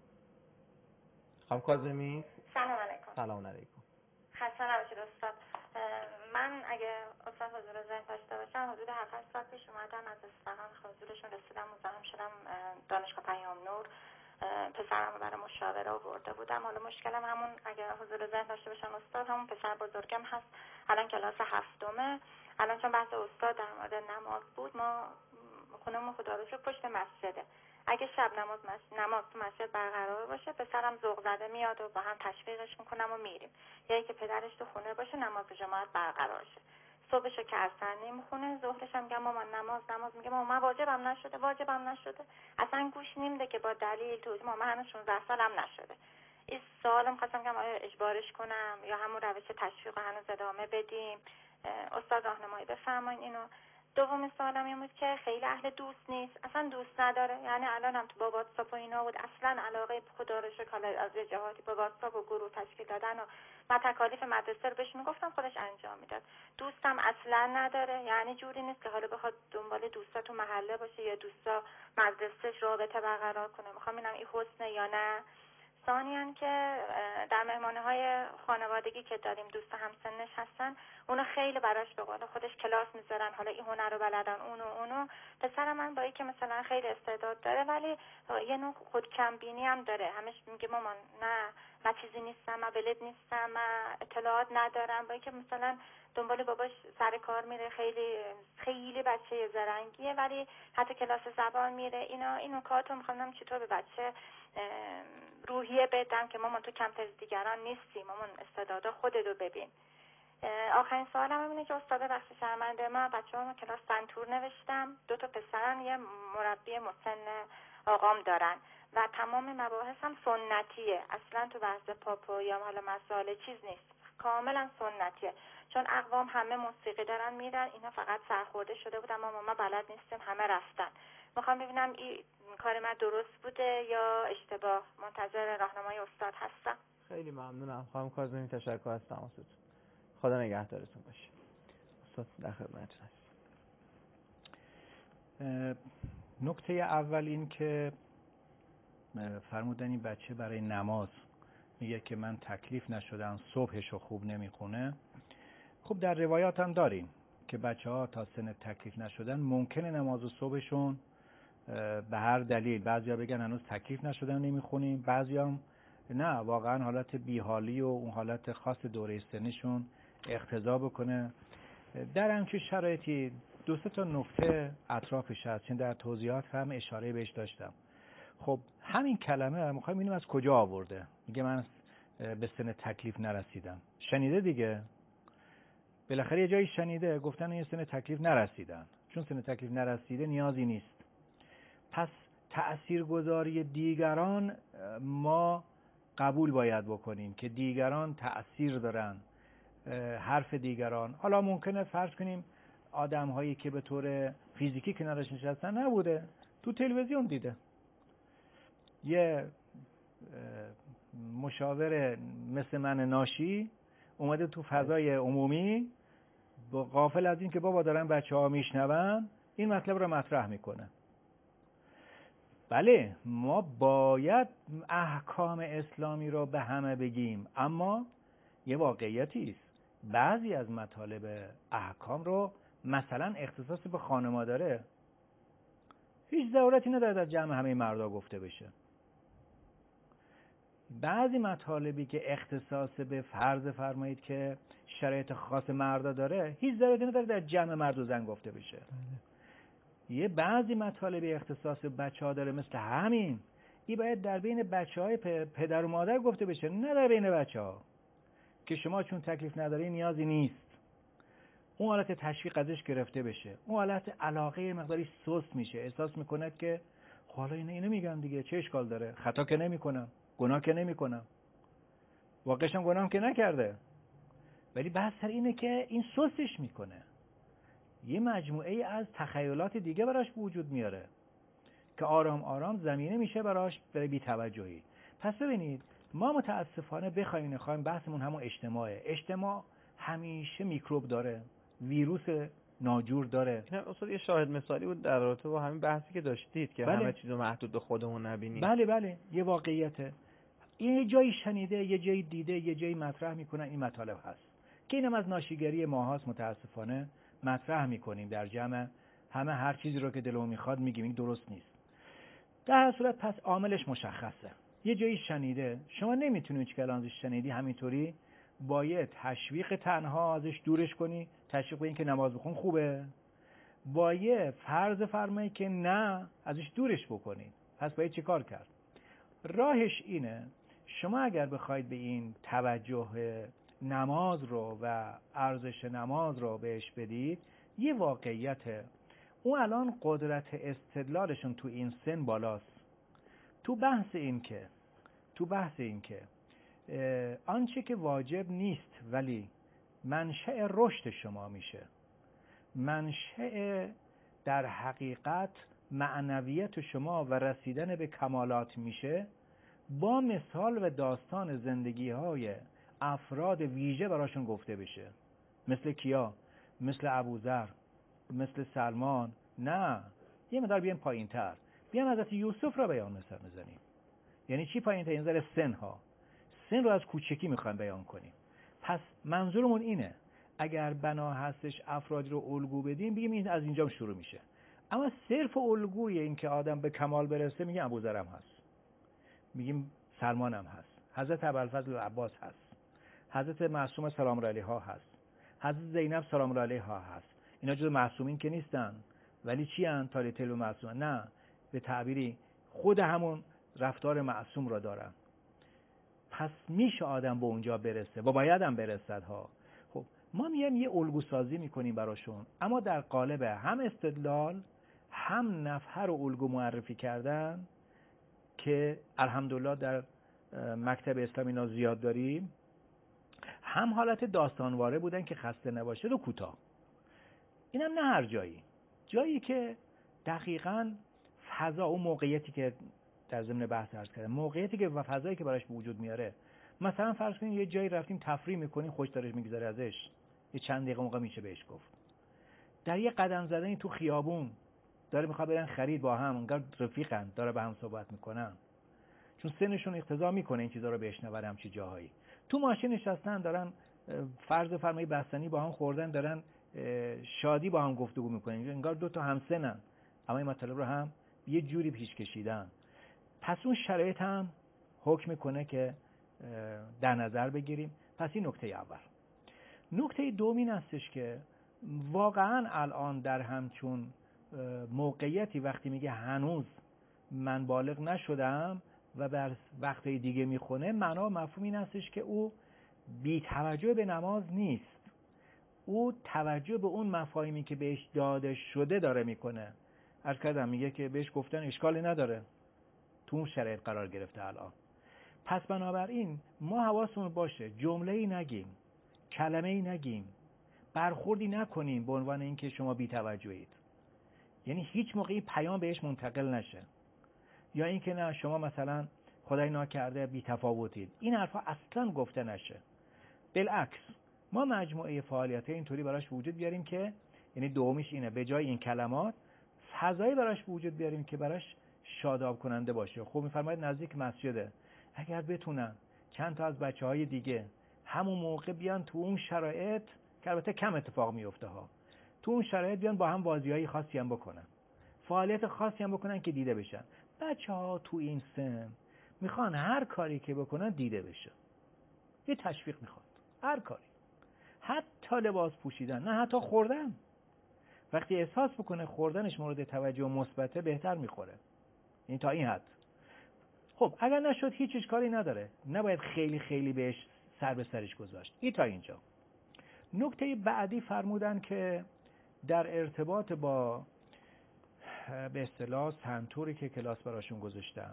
خانم کاظمی سلام علیکم. سلام علیکم. خسته نباشید استاد. من اگه استاد حضور ذهن داشته باشم حدود هفت هشت ساعت پیش اومدم از اصفهان، حضورشون رسیدم، مزاحم شدم دانشگاه پیام نور، پسرم رو برای مشاوره آورده بودم. حالا مشکلم همون اگه حضور ذهن داشته باشم استاد، همون پسر بزرگم هست، الان کلاس هفتمه. الان چون بحث استاد در مورد نماز بود، ما خونمون خدا رو شکر پشت مسجده. اگه شب نماز مس... نماز تو مسجد برقرار باشه، پسرم ذوق زده میاد و با هم تشویقش میکنم و میریم. یا که پدرش تو خونه باشه، نماز جماعت برقرار شه. صبحشو که اصلا نمیخونه، ظهرش هم میگم مامان نماز نماز، میگه مامان واجبم نشده واجبم نشده. اصلا گوش نمیده که با دلیل توضیح. مامان هنوز شانزده سالم نشده. این سوالم خواستم که آیا اجبارش کنم یا همون روش تشویق هنوز ادامه بدیم؟ استاد راهنمایی بفرمایید اینو. دوم سوالم این بود که خیلی اهل دوست نیست، اصلا دوست نداره. یعنی الان هم تو با واتساپ و اینا بود، اصلا علاقه خدا رو شکل از جهاتی با واتساپ و گروه تشکیل دادن و من تکالیف مدرسه رو بهش میگفتم خودش انجام میداد. دوستم اصلا نداره، یعنی جوری نیست که حالا بخواد دنبال دوستا تو محله باشه یا دوستا مدرسهش رابطه برقرار کنه. میخوام ببینم این حسنه یا نه. ثانیاً که در مهمانه های خانوادگی که داریم دوست همسنش هستن، اونو خیلی براش به قول خودش کلاس میذارن، حالا این هنر رو بلدن اونو اونو. پسر من با اینکه مثلا خیلی استعداد داره ولی یه نوع خودکمبینی هم داره، همش میگه مامان نه من چیزی نیستم، من بلد نیستم، من اطلاعات ندارم. با اینکه مثلا دنبال باباش سر کار میره، خیلی خیلی بچه زرنگیه، ولی حتی کلاس زبان میره. اینا این نکاتو میخوام چطور به بچه روحیه بدم که مامان تو کمتر از دیگران نیستی، مامان استعدادا خودتو ببین. آخرین سوالم اینه که استاد بخش شرمنده، من بچه‌هامو کلاس سنتور نوشتم، دو تا پسرن، یه مربی مسن آقام دارن و تمام مباحثم سنتیه، اصلا تو بحث پاپو یا حالا مسائل چیز نیست، کاملا سنتیه. چون اقوام همه موسیقی دارن میرن، اینا فقط سرخورده شده بودن، ما ما بلد نیستیم، همه رفتن. میخوام ببینم این کار من درست بوده یا اشتباه. منتظر راهنمای استاد هستم. خیلی ممنونم خانم کاظمی، تشکر از تماستون. خدا نگهدارتون باشه. استاد در خدمتتون هستم. نکته اول این که فرمودن این بچه برای نماز میگه که من تکلیف نشدم، صبحشو خوب نمیخونه. خب در روایات هم داریم که بچه ها تا سن تکلیف نشدن ممکنه نماز صبحشون به هر دلیل، بعضیا بگن هنوز تکلیف نشدن نمیخونیم، بعضیا هم نه، واقعا حالت بیحالی و اون حالت خاص دوره سنشون اقتضا بکنه. در همچین شرایطی دو سه تا نکته اطرافش هست، چون در توضیحات هم اشاره بهش داشتم. خب همین کلمه میخوایم ببینیم از کجا آورده. میگه من به سن تکلیف نرسیدم. شنیده دیگه، بالاخره یه جایی شنیده گفتن این سن تکلیف نرسیدن، چون سن تکلیف نرسیده نیازی نیست. پس تأثیرگذاری دیگران ما قبول باید بکنیم که دیگران تأثیر دارن، حرف دیگران. حالا ممکنه فرض کنیم آدم هایی که به طور فیزیکی کنارش نشستن نبوده، تو تلویزیون دیده، یه مشاور مثل من ناشی اومده تو فضای عمومی با غافل از این که بابا دارن بچه ها میشنون این مطلب رو مطرح میکنه. بله ما باید احکام اسلامی رو به همه بگیم، اما یه واقعیتی است، بعضی از مطالب احکام رو مثلا اختصاص به خانواده داره، هیچ ضرورتی نداره در جمع همه مردا گفته بشه. بعضی مطالبی که اختصاص به فرض فرمایید که شرایط خاص مردا داره، هیچ ضرورتی نداره در جمع مرد و زن گفته بشه. یه بعضی مطالبی اختصاص بچه ها داره مثل همین، این باید در بین بچه های پدر و مادر گفته بشه، نه در بین بچه ها که شما چون تکلیف نداری نیازی نیست. اون حالت تشویق ازش گرفته بشه، اون حالت علاقه مقداری سست میشه، احساس میکنه که حالا اینه اینو میگم دیگه چه اشکال داره، خطا که نمیکنم، گناه که نمیکنم، واقعش هم گناه که نکرده، ولی بحث سر اینه که این سستش میکنه. یه مجموعه ای از تخیلات دیگه براش وجود میاره که آرام آرام زمینه میشه براش برای بی‌توجهی. پس ببینید ما متاسفانه بخوایم نخوایم بحثمون همون اجتماعه. اجتماع همیشه میکروب داره، ویروس ناجور داره. این اصلا یه شاهد مثالی بود در رابطه با همین بحثی که داشتید که بله. همه چیزو محدود به خودمون نبینیم. بله بله یه واقعیته. این یه جایی شنیده، یه جایی دیده، یه جایی مطرح میکنن این مطالب هست که اینم از ناشیگری ماهاست. متاسفانه مطرح میکنیم در جمع، همه هر چیزی رو که دلمون میخواد میگیم، این درست نیست. در هر صورت پس عاملش مشخصه. یه جایی شنیده، شما نمیتونید که الان ازش شنیدی همینطوری باید تشویق تنها ازش دورش کنی، تشویق این که نماز بخون خوبه، باید فرض فرمایی که نه ازش دورش بکنید. پس باید چی کار کرد؟ راهش اینه، شما اگر بخواید به این توجه نماز رو و ارزش نماز رو بهش بدید، یه واقعیته، اون الان قدرت استدلالشون تو این سن بالاست. تو بحث این که تو بحث این که آنچه که واجب نیست ولی منشأ رشد شما میشه، منشأ در حقیقت معنویت شما و رسیدن به کمالات میشه، با مثال و داستان زندگی های افراد ویژه براشون گفته بشه. مثل کیا؟ مثل ابوذر، مثل سلمان. نه، یه مقدار بیایم پایین تر، بیایم حضرت یوسف را بیان مثال بزنیم. یعنی چی پایین تر؟ این ذره سن ها، سن رو از کوچکی میخوایم بیان کنیم. پس منظورمون اینه اگر بنا هستش افرادی رو الگو بدیم، بگیم این از اینجا شروع میشه. اما صرف الگوی این که آدم به کمال برسه، میگیم ابوذر هم هست، میگیم سلمان هم هست، حضرت ابوالفضل عباس هست، حضرت معصومه سلام علیها هست، حضرت زینب سلام علیها هست. اینا جزو معصومین که نیستن، ولی چی ان؟ تالیتل و معصوم؟ نه، به تعبیری خود همون رفتار معصوم را دارن. پس میشه آدم به اونجا برسه و باید هم برسد ها. خب ما میایم یه الگو سازی میکنیم براشون، اما در قالب هم استدلال، هم نفحه رو الگو معرفی کردن که الحمدلله در مکتب اسلام اینا زیاد داریم، هم حالت داستانواره بودن که خسته نباشه و کوتاه. اینم نه هر جایی، جایی که دقیقاً فضا و موقعیتی که در ضمن بحث عرض کردم، موقعیتی که و فضایی که براش به وجود میاره. مثلا فرض کنید یه جایی رفتیم تفریح میکنیم، خوش دارش میگذره ازش، یه چند دقیقه موقع میشه بهش گفت. در یه قدم زدنی تو خیابون داره میخواد برن خرید، با هم انگار رفیقن، داره به هم صحبت میکنن، چون سنشون اقتضا میکنه این چیزا رو بشنون. همچی جاهایی تو ماشین نشستن، دارن فرض فرمایی بستنی با هم خوردن، دارن شادی با هم گفتگو میکنن، انگار دو تا همسنن، اما این مطلب رو هم یه جوری پیش کشیدن. پس اون شرایط هم حکم میکنه که در نظر بگیریم. پس این نکته اول. نکته دوم این هستش که واقعا الان در همچون موقعیتی وقتی میگه هنوز من بالغ نشدم و بر وقتی دیگه میخونه، معنا و مفهوم این هستش که او بی توجه به نماز نیست، او توجه به اون مفاهیمی که بهش داده شده داره میکنه. عرض کردم میگه که بهش گفتن اشکالی نداره، تو اون شرایط قرار گرفته الان. پس بنابراین ما حواسمون باشه جمله‌ای نگیم، کلمه‌ای نگیم، برخوردی نکنیم به عنوان اینکه شما بی توجهید. یعنی هیچ موقعی پیام بهش منتقل نشه، یا اینکه نه شما مثلا خدای ناکرده بی تفاوتید. این حرفا اصلا گفته نشه. بالعکس ما مجموعه فعالیت‌های اینطوری براش وجود بیاریم که، یعنی دومیش اینه، به جای این کلمات فضایی براش وجود بیاریم که براش شاداب کننده باشه. خب می‌فرمایید نزدیک مسجده، اگر بتونن چند تا از بچه‌های دیگه همون موقع بیان تو اون شرایط، که البته کم اتفاق میفته ها، تو اون شرایط بیان با هم بازی‌های خاصی هم بکنن، فعالیت خاصی هم بکنن که دیده بشن. بچه‌ها تو این سن میخوان هر کاری که بکنن دیده بشه، یه تشویق میخواد، هر کاری، حتی لباس پوشیدن، نه حتی خوردن. وقتی احساس بکنه خوردنش مورد توجه مثبته، بهتر میخوره. این تا این حد. خب اگر نشد هیچ اشکالی نداره، نباید خیلی خیلی بهش سر به سرش گذاشت. این تا اینجا. نکته بعدی فرمودن که در ارتباط با به اصطلاح سنتوری که کلاس براشون گذاشتن،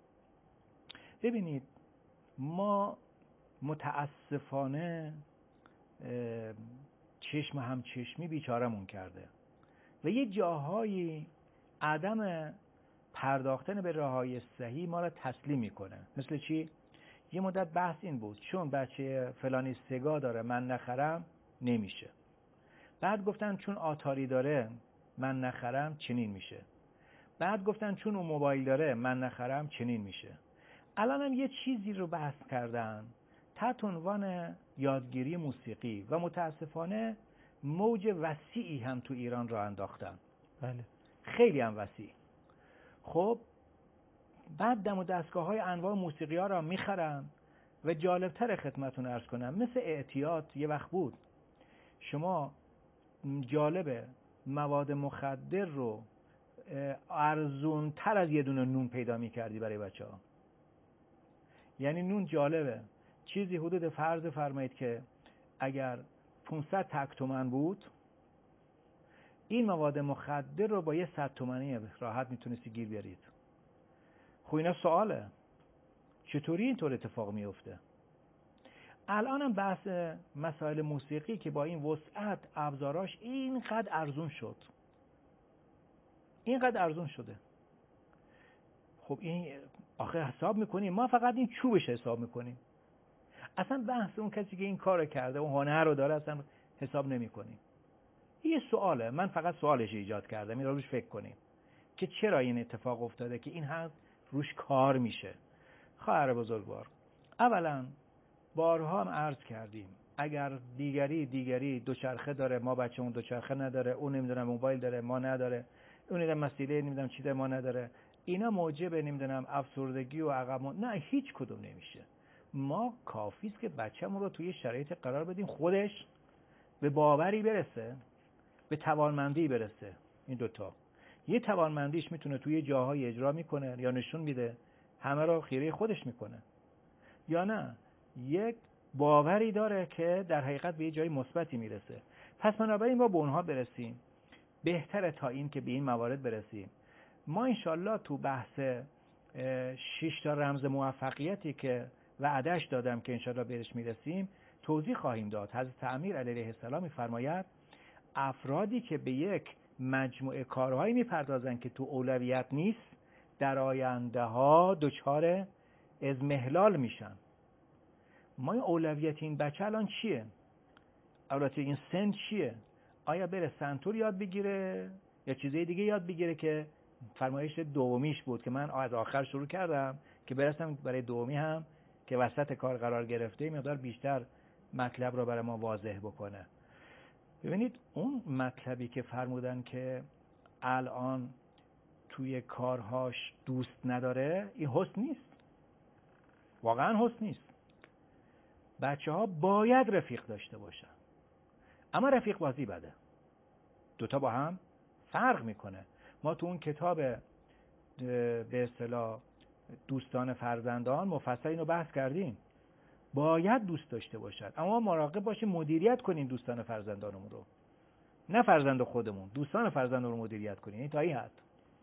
ببینید ما متاسفانه چشم هم چشمی بیچارمون کرده و یه جاهایی عدم پرداختن به راههای صحیح ما را تسلیم میکنه. مثل چی؟ یه مدت بحث این بود چون بچه فلانی سگا داره من نخرم نمیشه. بعد گفتن چون آتاری داره من نخرم چنین میشه. بعد گفتن چون اون موبایل داره من نخرم چنین میشه. الان هم یه چیزی رو بحث کردن تحت عنوان یادگیری موسیقی و متاسفانه موج وسیعی هم تو ایران را انداختن. بله. خیلی هم وسیع. خب بعد دم و دستگاه های انواع موسیقی ها را میخرن و جالبتر خدمتون عرض کنم مثل اعتیاد یه وقت بود شما جالبه مواد مخدر رو ارزون تر از یه دونه نون پیدا میکردی برای بچه ها. یعنی نون جالبه چیزی حدود فرض فرمایید که اگر پانصد تک تومن بود این مواد مخدر رو با یه صد تومنی راحت میتونستی گیر بیارید. خب اینا سواله چطوری اینطور اتفاق میفته؟ الان هم بحث مسائل موسیقی که با این وسعت ابزاراش اینقدر ارزون شد اینقدر ارزون شده. خب این آخه حساب میکنیم ما فقط این چوبش حساب میکنیم، اصلا بحث اون کسی که این کارو کرده اون هنر رو داره اصلا حساب نمیکنیم. یه سواله، من فقط سوالش ایجاد کردم، این رو روش فکر کنیم که چرا این اتفاق افتاده که این هم روش کار میشه. خواهر بزرگوار، اولا بارها هم عرض کردیم اگر دیگری دیگری دوچرخه داره ما بچه‌مون دوچرخه نداره، اون نمیدونم موبایل داره ما نداره، اون نمیدونم مسئله نمیدونم چی داره ما نداره، اینا موجب نمیدونم افسردگی و عقب، نه هیچ کدوم نمیشه. ما کافیست که بچه‌مون رو توی شرایط قرار بدیم خودش به باوری برسه، به توانمندی برسه. این دوتا، یه توانمندیش میتونه توی جاهای اجرا میکنه یا نشون میده همه رو خیره خودش میکنه، یا نه یک باوری داره که در حقیقت به یه جای مثبتی میرسه. پس بنابراین ما به اونها برسیم بهتره تا این که به این موارد برسیم. ما انشالله تو بحث شش تا رمز موفقیتی که وعدهش دادم که انشالله بهش میرسیم توضیح خواهیم داد. حضرت امیر علیه السلام میفرماید افرادی که به یک مجموعه کارهایی میپردازن که تو اولویت نیست در آینده ها دچار اضمحلال میشن. ما این اولویت این بچه الان چیه؟ اولویت این سن چیه؟ آیا بره سنتور یاد بگیره یا چیزای دیگه یاد بگیره که فرمایش دومیش بود که من از آخر شروع کردم که برسم برای دومی هم که وسط کار قرار گرفته مقدار بیشتر مطلب رو برای ما واضح بکنه. ببینید اون مطلبی که فرمودن که الان توی کارهاش دوست نداره این حسن نیست، واقعا حسن نیست. بچه ها باید رفیق داشته باشن، اما رفیق بازی بده، دوتا با هم فرق میکنه. ما تو اون کتاب به اصطلاح دوستان فرزندان مفصل اینو بحث کردیم، باید دوست داشته باشد اما مراقب باشیم مدیریت کنیم دوستان فرزندانمون رو، نه فرزند خودمون، دوستان فرزندان رو مدیریت کنیم. این تا این حد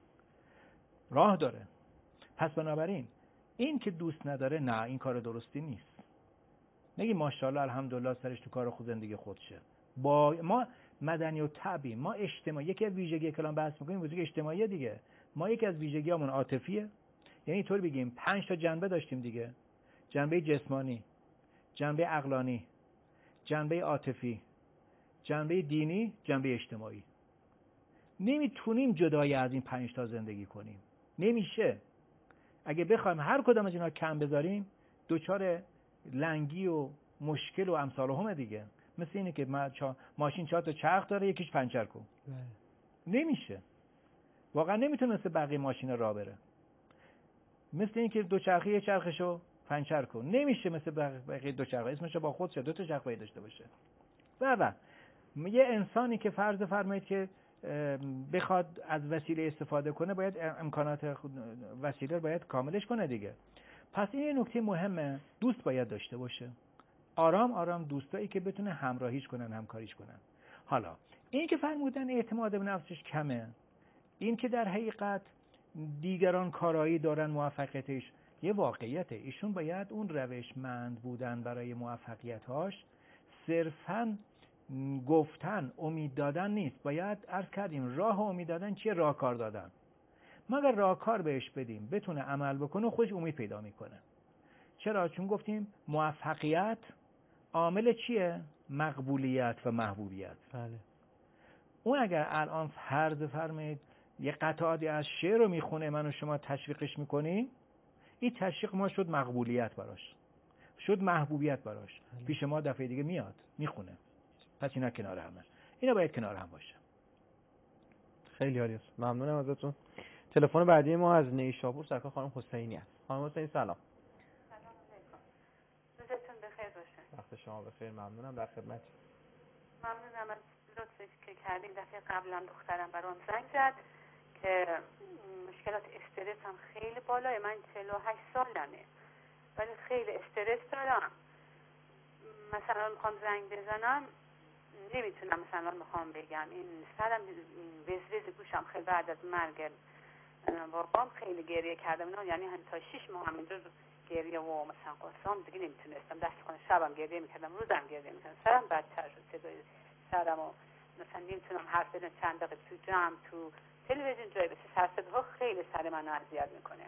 راه داره. پس بنابراین این که دوست نداره نه این کار درستی نیست. نگی ماشاءالله الحمدلله سرش تو کار خود زندگی خودشه. با ما مدنی و طبیعی، ما اجتماعی، یکی از ویژگی کلام بحث می‌کنیم ویژگی اجتماعی دیگه. ما یکی از ویژگیامون عاطفیه، یعنی اینطور بگیم پنج تا جنبه داشتیم دیگه: جنبه جسمانی، جنبه عقلانی، جنبه عاطفی، جنبه دینی، جنبه اجتماعی. نمیتونیم جدای از این پنج تا زندگی کنیم، نمیشه. اگه بخوایم هر کدام از اینا کم بذاریم دوچار لنگی و مشکل و امثال هم دیگه. مثل اینه که ماشین چهار تا چرخ داره یکیش پنچر کن، نمیشه. واقعا نمیتونه مثل بقیه ماشینا راه بره. مثل اینکه دو چرخی یه چرخشو پنچر کن، نمیشه مثل بقیه دو چرخه، اسمش با خودش دو تا چرخ باید داشته باشه. و یه انسانی که فرض فرمایید که بخواد از وسیله استفاده کنه باید امکانات وسیله رو باید کاملش کنه دیگه. پس این یه نکته مهمه، دوست باید داشته باشه، آرام آرام دوستایی که بتونه همراهیش کنن، همکاریش کنن. حالا این که فرمودن اعتماد به نفسش کمه، این که در حقیقت دیگران کارایی دارن موفقیتش، یه واقعیته. ایشون باید اون روشمند بودن برای موفقیتاش صرفاً گفتن امید دادن نیست. باید عرض کردیم راه امید دادن چیه؟ راهکار دادن. ما اگر راهکار بهش بدیم بتونه عمل بکنه خودش امید پیدا میکنه. چرا؟ چون گفتیم موفقیت عامل چیه؟ مقبولیت و محبوبیت. بله. اون اگر الان فرض فرمایید یه قطعاتی از شعر رو میخونه من و شما تشویقش میکنیم، این تشویق ما شد مقبولیت براش، شد محبوبیت براش. پیش ما دفعه دیگه میاد میخونه. پس اینا کنار همه، اینا باید کنار هم باشه. خیلی عالی است. ممنونم ازتون. تلفن بعدی ما از نیشابور سرکار خانم حسینی است. خانم حسینی سلام. سلام علیکم. روزتون بخیر باشه. وقت شما بخیر. ممنونم. در خدمت. ممنونم از لطفی که کردین. دفعه قبلا دخترم برام زنگ زد که مشکلات استرس هم خیلی بالاه. من چهل و هشت سالمه ولی خیلی استرس دارم. مثلا میخوام زنگ بزنم نمیتونم، مثلا میخوام بگم این سرم وزوز گوشم خیلی بعد از مرگ بابام خیلی گریه کردم، یعنی هم تا شش ماه هم اینجا گریه و مثلا قسم دیگه نمیتونستم دست کنم. شبم گریه میکردم، روزم گریه میکردم. سرم بدتر شد، صدای سرم و مثلا نمیتونم حرف بزنم. چند دقیقه تو جمع تو تلویزیون جای بسه سرصداها خیلی سر من اذیت میکنه.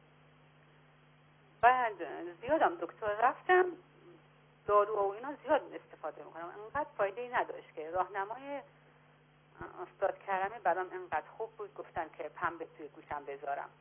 بعد زیادم دکتر رفتم، دارو و اینا زیاد استفاده میکنم، انقدر فایده ای نداشت که راهنمای استاد کرمی برام انقدر خوب بود، گفتن که پنبه توی گوشم بذارم.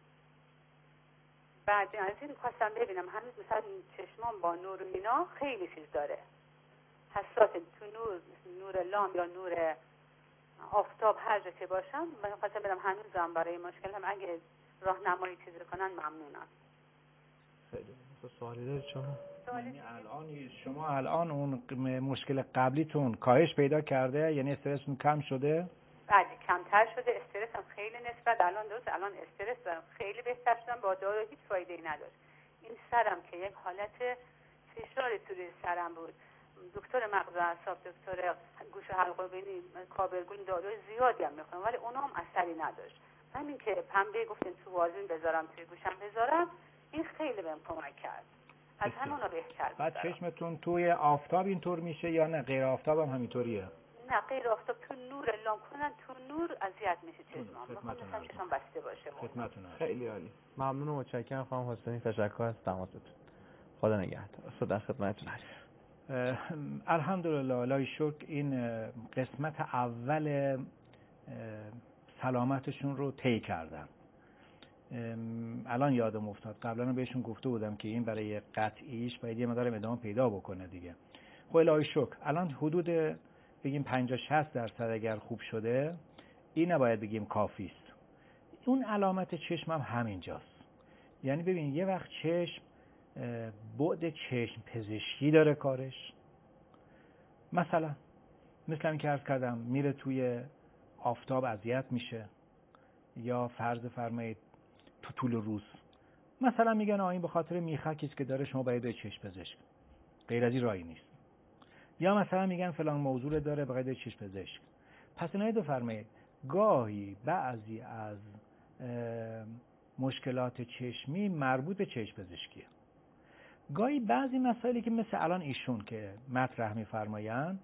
بعد از این خواستم ببینم هنوز مثلا چشمام با نور و اینا خیلی چیز داره، حساس تو نور، نور لام یا نور آفتاب هر جا که باشم. من خواستم ببینم هنوزم برای مشکلم اگه راهنمایی چیزی کنن ممنونم. خیلی سوالی دارید شما؟ یعنی الان شما الان اون مشکل قبلیتون کاهش پیدا کرده؟ یعنی استرستون کم شده؟ بعد کمتر شده، استرسم خیلی نسبت الان درست الان استرس دارم خیلی بهتر شدم. با دارو هیچ فایده ای نداشت. این سرم که یک حالت فشار توی سرم بود، دکتر مغز و اعصاب، دکتر گوش و حلق و بینی، کابرگون داروی زیادی هم میخورم ولی اونام اثری نداشت. همین که پنبه گفتین تو وازین بذارم توی گوشم بذارم، این خیلی بهم کمک کرد. از همونا بهتر بود. بعد چشمتون توی آفتاب اینطور میشه یا نه غیر آفتاب هم همینطوریه؟ نه غیر آفتاب تو نور لام کنن، تو نور اذیت میشه چشمام. میخوام مثلا چشمام بسته باشه. خدمتتون. خیلی عالی. ممنون و متشکرم خانم حسینی. تشکر از تماستون. خدا نگهدار. خدا در خدمتتون هستم. الحمدلله الهی شکر این قسمت اول سلامتشون رو طی کردم. الان یادم افتاد قبلا بهشون گفته بودم که این برای قطعیش باید یه مقدار ادامه پیدا بکنه دیگه. خب الهی شکر الان حدود بگیم پنجاه شصت درصد اگر خوب شده، این نباید بگیم کافی است. اون علامت چشم هم همینجاست. یعنی ببین یه وقت چشم بعد چشم پزشکی داره کارش، مثلا مثل این که عرض کردم میره توی آفتاب اذیت میشه، یا فرض فرمایید تو طول روز مثلا میگن آ این به خاطر میخکی است که داره شما باید به چشم پزشک، غیر از این راهی نیست. یا مثلا میگن فلان موضوع داره باید به چشم پزشک. پس اینو بفرمایید گاهی بعضی از مشکلات چشمی مربوط به چشم پزشکیه. گاهی بعضی مسائلی که مثل الان ایشون که مطرح می‌فرمایند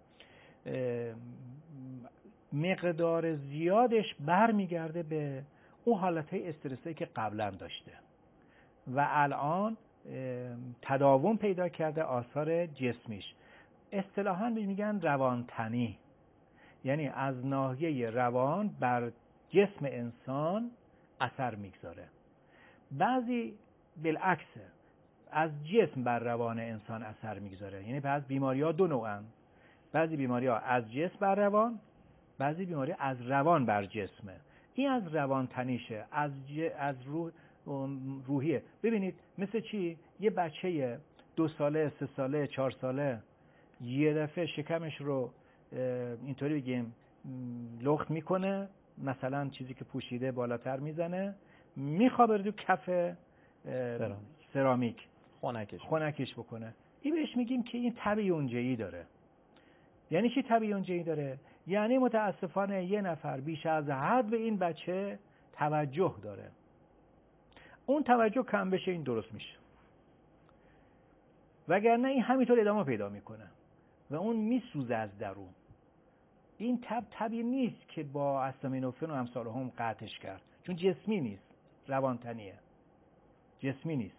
مقدار زیادش برمیگرده به اون حالتهای استرسی که قبلا داشته و الان تداوم پیدا کرده آثار جسمیش. اصطلاحاً میگن روانتنی، یعنی از ناحیه روان بر جسم انسان اثر میگذاره. بعضی بالعکسه، از جسم بر روان انسان اثر میگذاره. یعنی بعضی بیماری‌ها دو نوعن، بعضی بیماری‌ها از جسم بر روان، بعضی بیماری از روان بر جسمه. این از روان تنیشه، از ج... از روح روحیه. ببینید مثل چی؟ یه بچه دو ساله، سه ساله، چهار ساله یه دفعه شکمش رو اینطوری بگیم لخت میکنه، مثلا چیزی که پوشیده بالاتر میزنه، میخوابه رو کف سرامیک خنکش خنکش بکنه. این بهش میگیم که این تب یونجه‌ای داره. یعنی چی تب یونجه‌ای داره؟ یعنی متاسفانه یه نفر بیش از حد به این بچه توجه داره. اون توجه کم بشه این درست میشه، وگرنه این همینطور ادامه پیدا میکنه. و اون میسوزه از درون. این تب تبی نیست که با استامینوفن و امثال هم قطعش کرد، چون جسمی نیست، روانتنیه، جسمی نیست.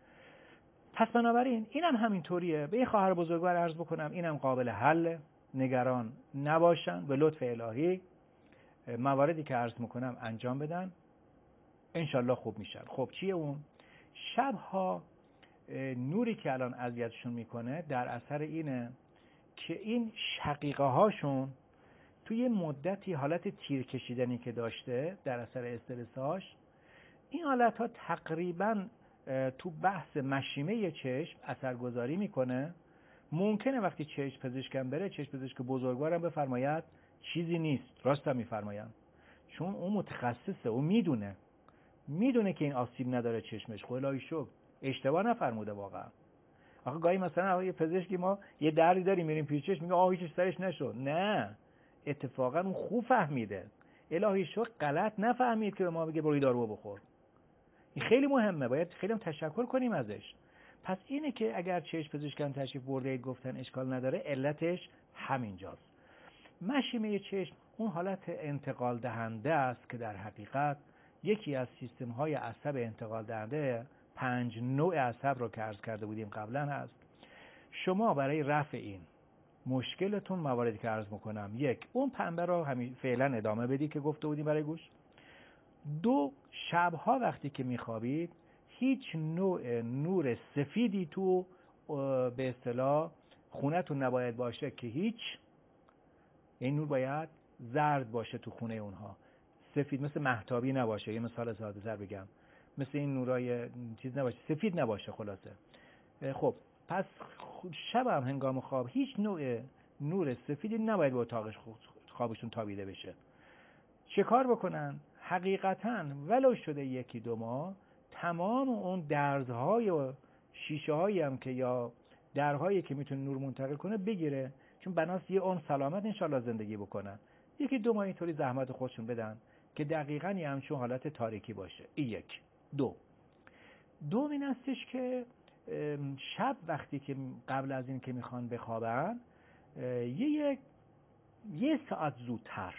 پس بنابراین اینم هم همینطوریه. به این خواهر بزرگوار عرض بکنم اینم قابل حل، نگران نباشن، به لطف الهی مواردی که عرض میکنم انجام بدن، انشالله خوب میشن. خب چیه اون؟ شبها نوری که الان اذیتشون میکنه در اثر اینه که این شقیقه هاشون توی مدتی حالت تیر کشیدنی که داشته در اثر استرساش، این حالت ها تقریبا تو بحث مشیمه چشم اثرگذاری میکنه. ممکنه وقتی چشم پزشکم بره، چشم پزشک بزرگوارم بفرماید چیزی نیست، راست هم میفرمایم، چون اون متخصصه، اون میدونه میدونه که این آسیب نداره چشمش. خب الهی شکر اشتباه نفرموده واقعا. آخه گاهی مثلا یه پزشکی ما یه دردی داریم میریم پیش چشم میگه آه هیچ سرش نشد، نه اتفاقا اون خوب فهمیده، الهی شکر غلط نفهمید که به ما بگه برو دارو بخور. این خیلی مهمه، باید خیلی هم تشکر کنیم ازش. پس اینه که اگر چشم پزشکان تشریف برده اید گفتن اشکال نداره، علتش همینجاست. مشیمه چشم اون حالت انتقال دهنده است که در حقیقت یکی از سیستم های عصب انتقال دهنده پنج نوع عصب رو که عرض کرده بودیم قبلا هست. شما برای رفع این مشکلتون مواردی که عرض میکنم، یک، اون پنبه رو همین فعلا ادامه بدی که گفته بودیم برای گوش. دو، شبها وقتی که میخوابید هیچ نوع نور سفیدی تو به اصطلاح خونه‌تون نباید باشه که هیچ، این نور باید زرد باشه تو خونه اونها، سفید مثل مهتابی نباشه. یه مثال ساده تر بگم، مثل این نورای چیز نباشه، سفید نباشه خلاصه. خب پس شب هم هنگام خواب هیچ نوع نور سفیدی نباید به اتاق خوابشون تابیده بشه. چه کار بکنن؟ حقیقتاً ولو شده یکی دو ماه تمام اون درزهای و شیشه هایی هم که یا درهایی که میتونه نور منتقل کنه بگیره، چون بناست یه عمر سلامت انشالله زندگی بکنن. یکی دو ماه اینطوری زحمت خودشون بدن که دقیقاً یه همچون حالت تاریکی باشه. این یک. دو دوم این هستش که شب وقتی که قبل از این که میخوان بخوابن یه یه ساعت زودتر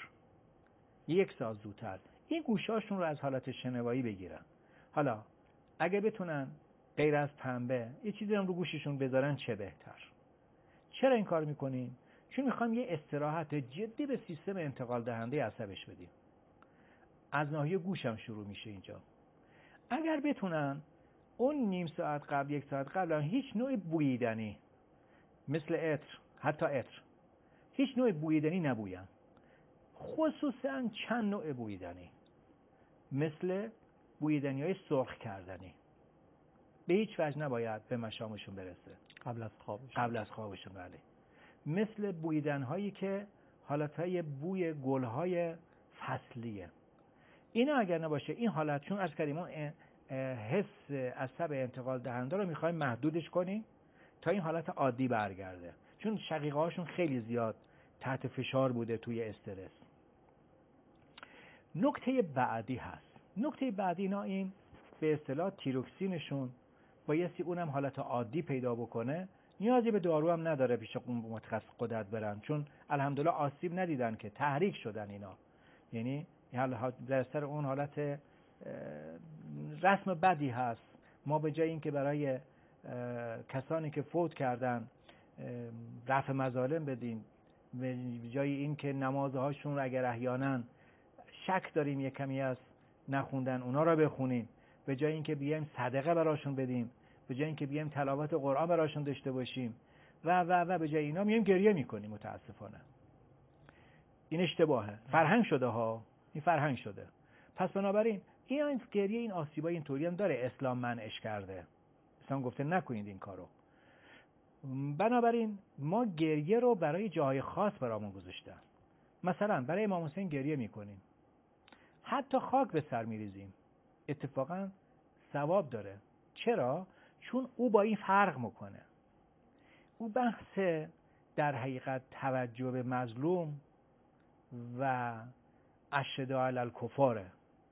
یک ساعت زودتر این گوشاشون رو از حالت شنوایی بگیرن. حالا اگه بتونن غیر از پنبه یه چیزی هم رو گوششون بذارن چه بهتر. چرا این کار میکنیم؟ چون میخوایم یه استراحت جدی به سیستم انتقال دهنده عصبش بدیم. از ناحیه گوشم شروع میشه اینجا. اگر بتونن اون نیم ساعت قبل، یک ساعت قبل هیچ نوع بوییدنی مثل عطر، حتی عطر، هیچ نوع بوییدنی نبوین، خصوصا چند نوع بوییدنی مثل بوییدنی های سرخ کردنی به هیچ وجه نباید به مشامشون برسه قبل از خوابشون. قبل از خوابشون بله. مثل بوییدن هایی که حالتهای بوی گل های فصلیه، اینا اگر نباشه این حالت، چون از کردیم اون حس عصب انتقال دهنده رو میخوایم محدودش کنیم تا این حالت عادی برگرده، چون شقیقه هاشون خیلی زیاد تحت فشار بوده توی استرس. نکته بعدی هست. نکته بعدی اینا این به اصطلاح تیروکسینشون بایستی اونم حالت عادی پیدا بکنه، نیازی به دارو هم نداره پیش متخصص قدرت برن، چون الحمدلله آسیب ندیدن که تحریک شدن اینا. یعنی در سر اون حالت رسم بدی هست. ما به جای اینکه برای کسانی که فوت کردن رفع مظالم بدیم، به جای اینکه نمازهاشون رو اگر احیانا شک داریم یک کمی از نخوندن اونا رو بخونیم، به جای اینکه بیایم صدقه براشون بدیم، به جای اینکه بیایم تلاوت قرآن براشون داشته باشیم و و و به جای اینا میایم گریه میکنیم. متاسفانه این اشتباهه، فرهنگ شده ها، این فرهنگ شده. پس بنابراین این گریه، این آسیبای اینطوری هم داره، اسلام منعش کرده، اسلام گفته نکنید این کارو. بنابراین ما گریه رو برای جاهای خاص برامون گذاشتن. مثلا برای امام حسین گریه میکنیم، حتی خاک به سر میریزیم، اتفاقا ثواب داره. چرا؟ چون او با این فرق میکنه. او بحث در حقیقت توجه به مظلوم و اشداء علی الکفاره،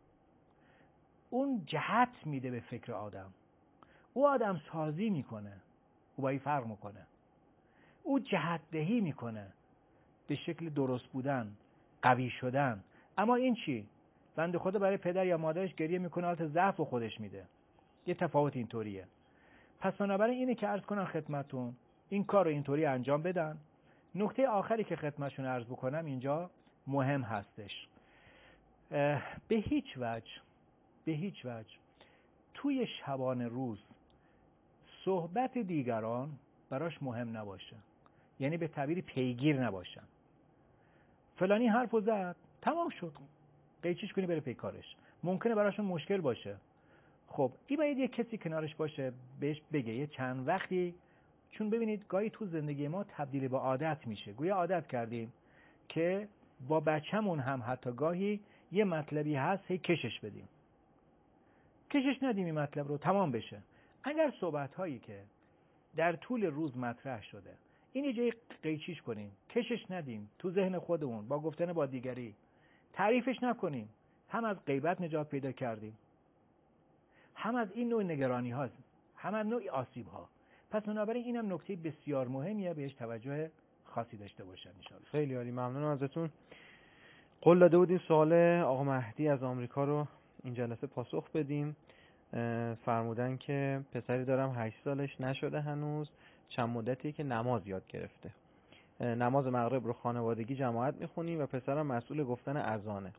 اون جهت میده به فکر آدم، او آدم سازی میکنه، او با این فرق میکنه. او جهت‌دهی میکنه به شکل درست بودن، قوی شدن. اما این چی؟ بنده خدا برای پدر یا مادرش گریه میکنه، حالت ضعف خودش میده. یه تفاوت اینطوریه. پس بنابراین اینه که عرض کنم خدمتون این کار رو اینطوری انجام بدن. نکته آخری که خدمتشون عرض بکنم اینجا مهم هستش، به هیچ وجه به هیچ وجه توی شبانه روز صحبت دیگران براش مهم نباشه، یعنی به تعبیر پیگیر نباشن. فلانی حرفو زد، تمام شد، قیچیش کنی بره پی کارش. ممکنه براشون مشکل باشه. خب این باید یه کسی کنارش باشه بهش بگه یه چند وقتی، چون ببینید گاهی تو زندگی ما تبدیل به عادت میشه. گویا عادت کردیم که با بچه‌مون هم حتی گاهی یه مطلبی هست هی کشش بدیم، کشش ندیم این مطلب رو تمام بشه. اگر صحبت هایی که در طول روز مطرح شده این یه جایی قیچیش کنیم، کشش ندیم تو ذهن خودمون، با گفتن با دیگری تعریفش نکنیم، هم از غیبت نجات پیدا کردیم، هم از این نوع نگرانی ها، هم از نوع آسیب ها. پس بنابراین اینم نکته بسیار مهمیه، بهش توجه خاصی داشته باشن ان شاء الله. خیلی عالی، ممنونم ازتون. قول داده بودیم سوال آقا مهدی از آمریکا رو این جلسه پاسخ بدیم. فرمودن که پسری دارم هشت سالش نشده هنوز، چند مدتی که نماز یاد گرفته، نماز مغرب رو خانوادگی جماعت میخونیم و پسرم مسئول گفتن اذانه.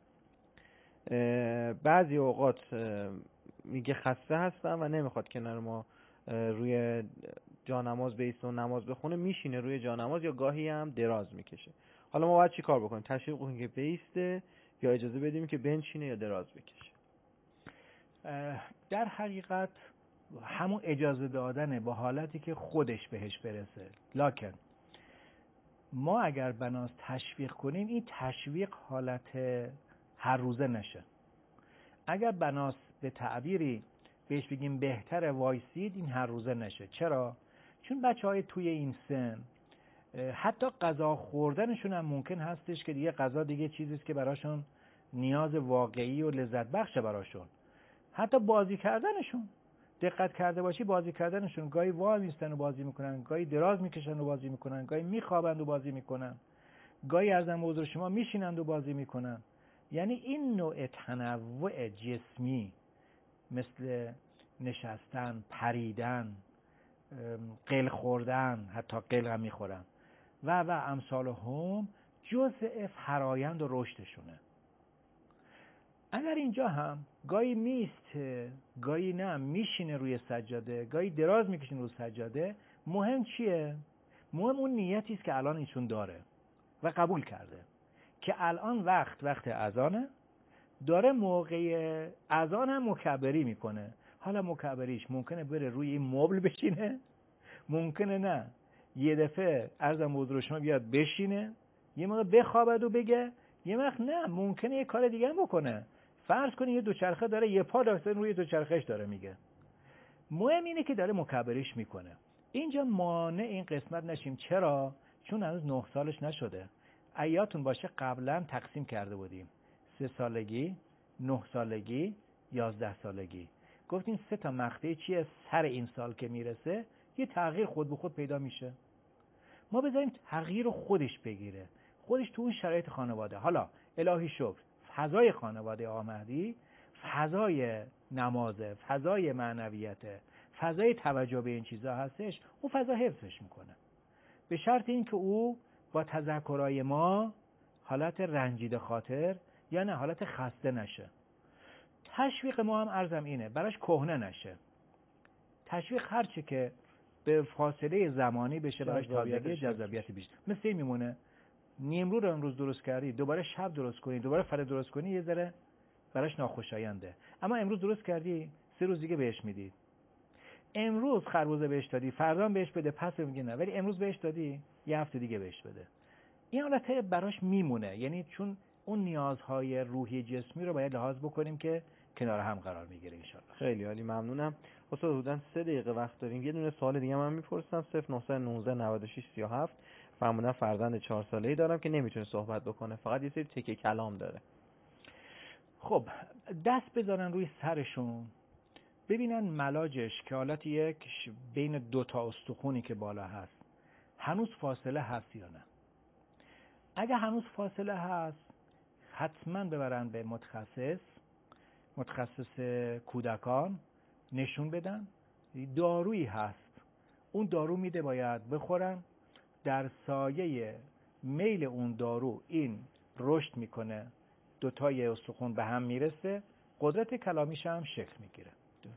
بعضی اوقات میگه خسته هستم و نمیخواد کنار ما روی جانماز بیسته و نماز بخونه، میشینه روی جانماز یا گاهی هم دراز میکشه. حالا ما باید چی کار بکنیم؟ تشویق کنیم که بیسته یا اجازه بدیم که بنشینه یا دراز بکشه؟ در حقیقت همون اجازه دادنه با حالتی که خودش بهش برسه. لکن ما اگر بناس تشویق کنیم این تشویق حالت هر روزه نشه. اگر بناس به تعبیری بهش بگیم بهتر وایسید، این هر روزه نشه. چرا؟ چون بچه های توی این سن حتی غذا خوردنشون هم ممکن هستش که دیگه غذا دیگه چیزیست که براشون نیاز واقعی و لذت بخشه براشون. حتی بازی کردنشون، دقت کرده باشی بازی کردنشون، گاهی وای میستن و بازی میکنن، گاهی دراز میکشن و بازی میکنن، گاهی میخوابند و بازی میکنن، گاهی ارزم به حضور شما میشینند و بازی میکنن. یعنی این نوع تنوع جسمی مثل نشستن، پریدن، قل خوردن، حتی قل هم میخورن و و امثال هم جزء فرایند و رشدشونه. اگر اینجا هم گاهی میسته، گاهی نه میشینه روی سجاده، گاهی دراز میکشین روی سجاده، مهم چیه؟ مهم اون نیتی است که الان ایشون داره و قبول کرده که الان وقت وقت اذانه، داره موقع اذان هم مکبری میکنه. حالا مکبریش ممکنه بره روی این مبل بشینه، ممکنه نه یه دفعه عرضم به حضور شما بیاد بشینه، یه موقع بخوابد و بگه، یه وقت نه ممکنه یه کار دیگه هم بکنه. فرض کنید یه دوچرخه داره، یه پا داشته روی دوچرخهش داره میگه. مهم اینه که داره مکبریش میکنه. اینجا مانع این قسمت نشیم. چرا؟ چون هنوز نه سالش نشده. ایاتون باشه قبلا تقسیم کرده بودیم سه سالگی، نه سالگی، یازده سالگی. گفتیم سه تا مقطع چیه؟ سر این سال که میرسه یه تغییر خود به خود پیدا میشه. ما بذاریم تغییر رو خودش بگیره، خودش تو اون شرایط خانواده. حالا الهی شکر فضای خانواده آقا مهدی فضای نمازه، فضای معنویته، فضای توجه به این چیزا هستش. اون فضا حفظش میکنه به شرط این که او با تذکرهای ما حالت رنجیده خاطر یا نه حالت خسته نشه. تشویق ما هم عرضم اینه براش کهنه نشه. تشویق هرچی که به فاصله زمانی بشه براش تازگی جذابیت بیشتر. مثل این میمونه نیمرو رو امروز درست کردی، دوباره شب درست کنی، دوباره فردا درست کنی، یه ذره براش ناخوشاینده. اما امروز درست کردی، سه روز دیگه بهش میدی. امروز خربوزه بهش دادی، فردا بهش بده، پس میگه نه، ولی امروز بهش دادی، یه هفته دیگه بهش بده. این حالت براش میمونه. یعنی چون اون نیازهای روحی جسمی رو باید لحاظ بکنیم که کنار هم قرار میگیره ان شاء الله. خیلی عالی، ممنونم. استاد حدوداً سه دقیقه وقت داریم. یه دونه سوال دیگه من میپرسم. صفر نه یک نه نود و شش سی و هفت فرمودن فرزند چهار ساله‌ای دارم که نمیتونه صحبت بکنه، فقط یه سری تکه کلام داره. خب دست بذارن روی سرشون، ببینن ملاجش که حالت یک بین دو تا استخونی که بالا هست هنوز فاصله هست یا نه. اگه هنوز فاصله هست حتما ببرن به متخصص متخصص کودکان نشون بدن دارویی هست، اون دارو میده باید بخورن، در سایه میل اون دارو این رشد میکنه، دوتای استخون به هم میرسه، قدرت کلامیش هم شکل میگیره.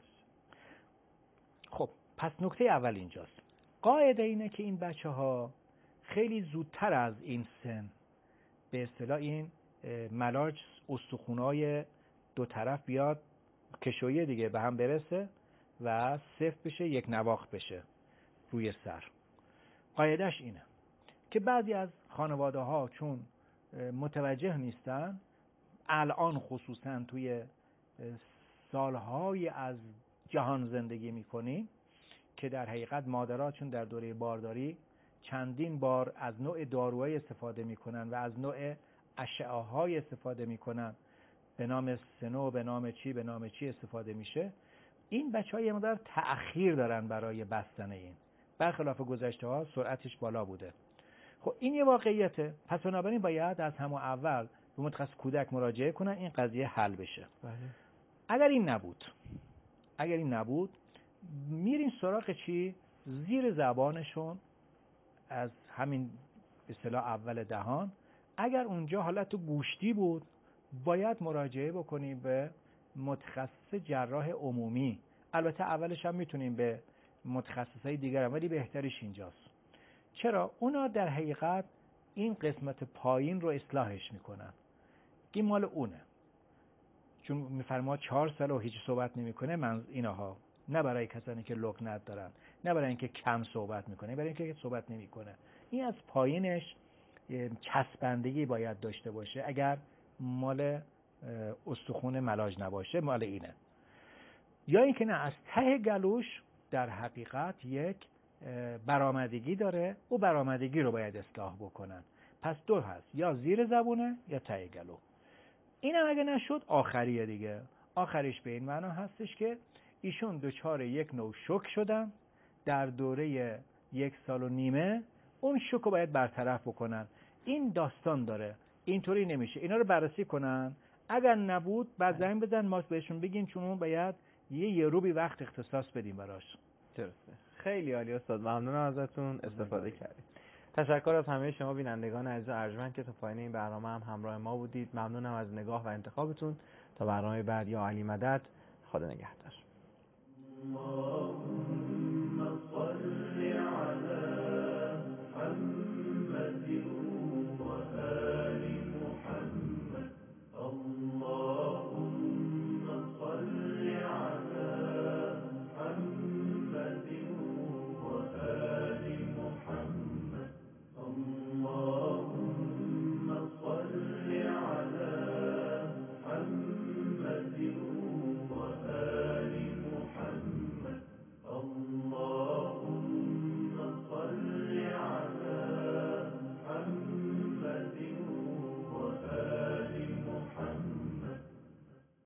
خب پس نکته اول اینجاست. قاعده اینه که این بچه ها خیلی زودتر از این سن به اصطلاح این ملاج استخونای دو طرف بیاد کشویی دیگه به هم برسه و سفت بشه، یک نواخت بشه روی سر. قاعدش اینه که بعضی از خانواده ها چون متوجه نیستن، الان خصوصا توی سالهای از جهان زندگی میکنیم که در حقیقت مادرها چون در دوره بارداری چندین بار از نوع داروهای استفاده میکنن و از نوع اشعه های استفاده میکنن، به نام سنو، به نام چی به نام چی استفاده میشه، این بچه ها یه مقدار تأخیر دارن برای بستن این، برخلاف گذشته ها سرعتش بالا بوده. خب این یه واقعیته. پس بنابراین باید از همون اول به متخصص کودک مراجعه کنن این قضیه حل بشه. بله. اگر این نبود اگر این نبود میرین سراغ چی؟ زیر زبانشون از همین به اصطلاح اول دهان. اگر اونجا حالت گوشتی بود باید مراجعه بکنیم به متخصص جراح عمومی. البته اولش هم میتونیم به متخصصای دیگر هم، ولی بهترش اینجاست. چرا؟ اونا در حقیقت این قسمت پایین رو اصلاحش میکنن. این مال اونه. چون میفرما چهار ساله و هیچ صحبت نمیکنه، من اینها نه برای کسانی که لکنت دارن، نه برای اینکه کم صحبت میکنه، برای اینکه صحبت نمیکنه. این از پایینش چسبندگی باید داشته باشه. اگر مال استخون ملاج نباشه مال اینه. یا اینکه نه، از ته گلوش در حقیقت یک برآمدگی داره، او برآمدگی رو باید اصلاح بکنن. پس دو هست، یا زیر زبونه یا ته گلو. اینم اگه نشد آخریه دیگه. آخریش به این معنا هستش که ایشون دچار یک نوع شوک شدن در دوره یک سال و نیمه، اون شوک رو باید برطرف بکنن. این داستان داره، اینطوری نمیشه. اینا رو بررسی کنن، اگر نبود بعد زنگ بزن ما بهشون بگین، چون اون باید یه یه روبی وقت اختصاص بدیم براش. درسته. خیلی عالی استاد، ممنونم ازتون، استفاده کردید. تشکر از همه شما بینندگان عزیز و ارجمند که تا پایان این برنامه هم همراه ما بودید. ممنونم از نگاه و انتخابتون. تا برنامه بعد، یا علی مدد، خدا نگهدار.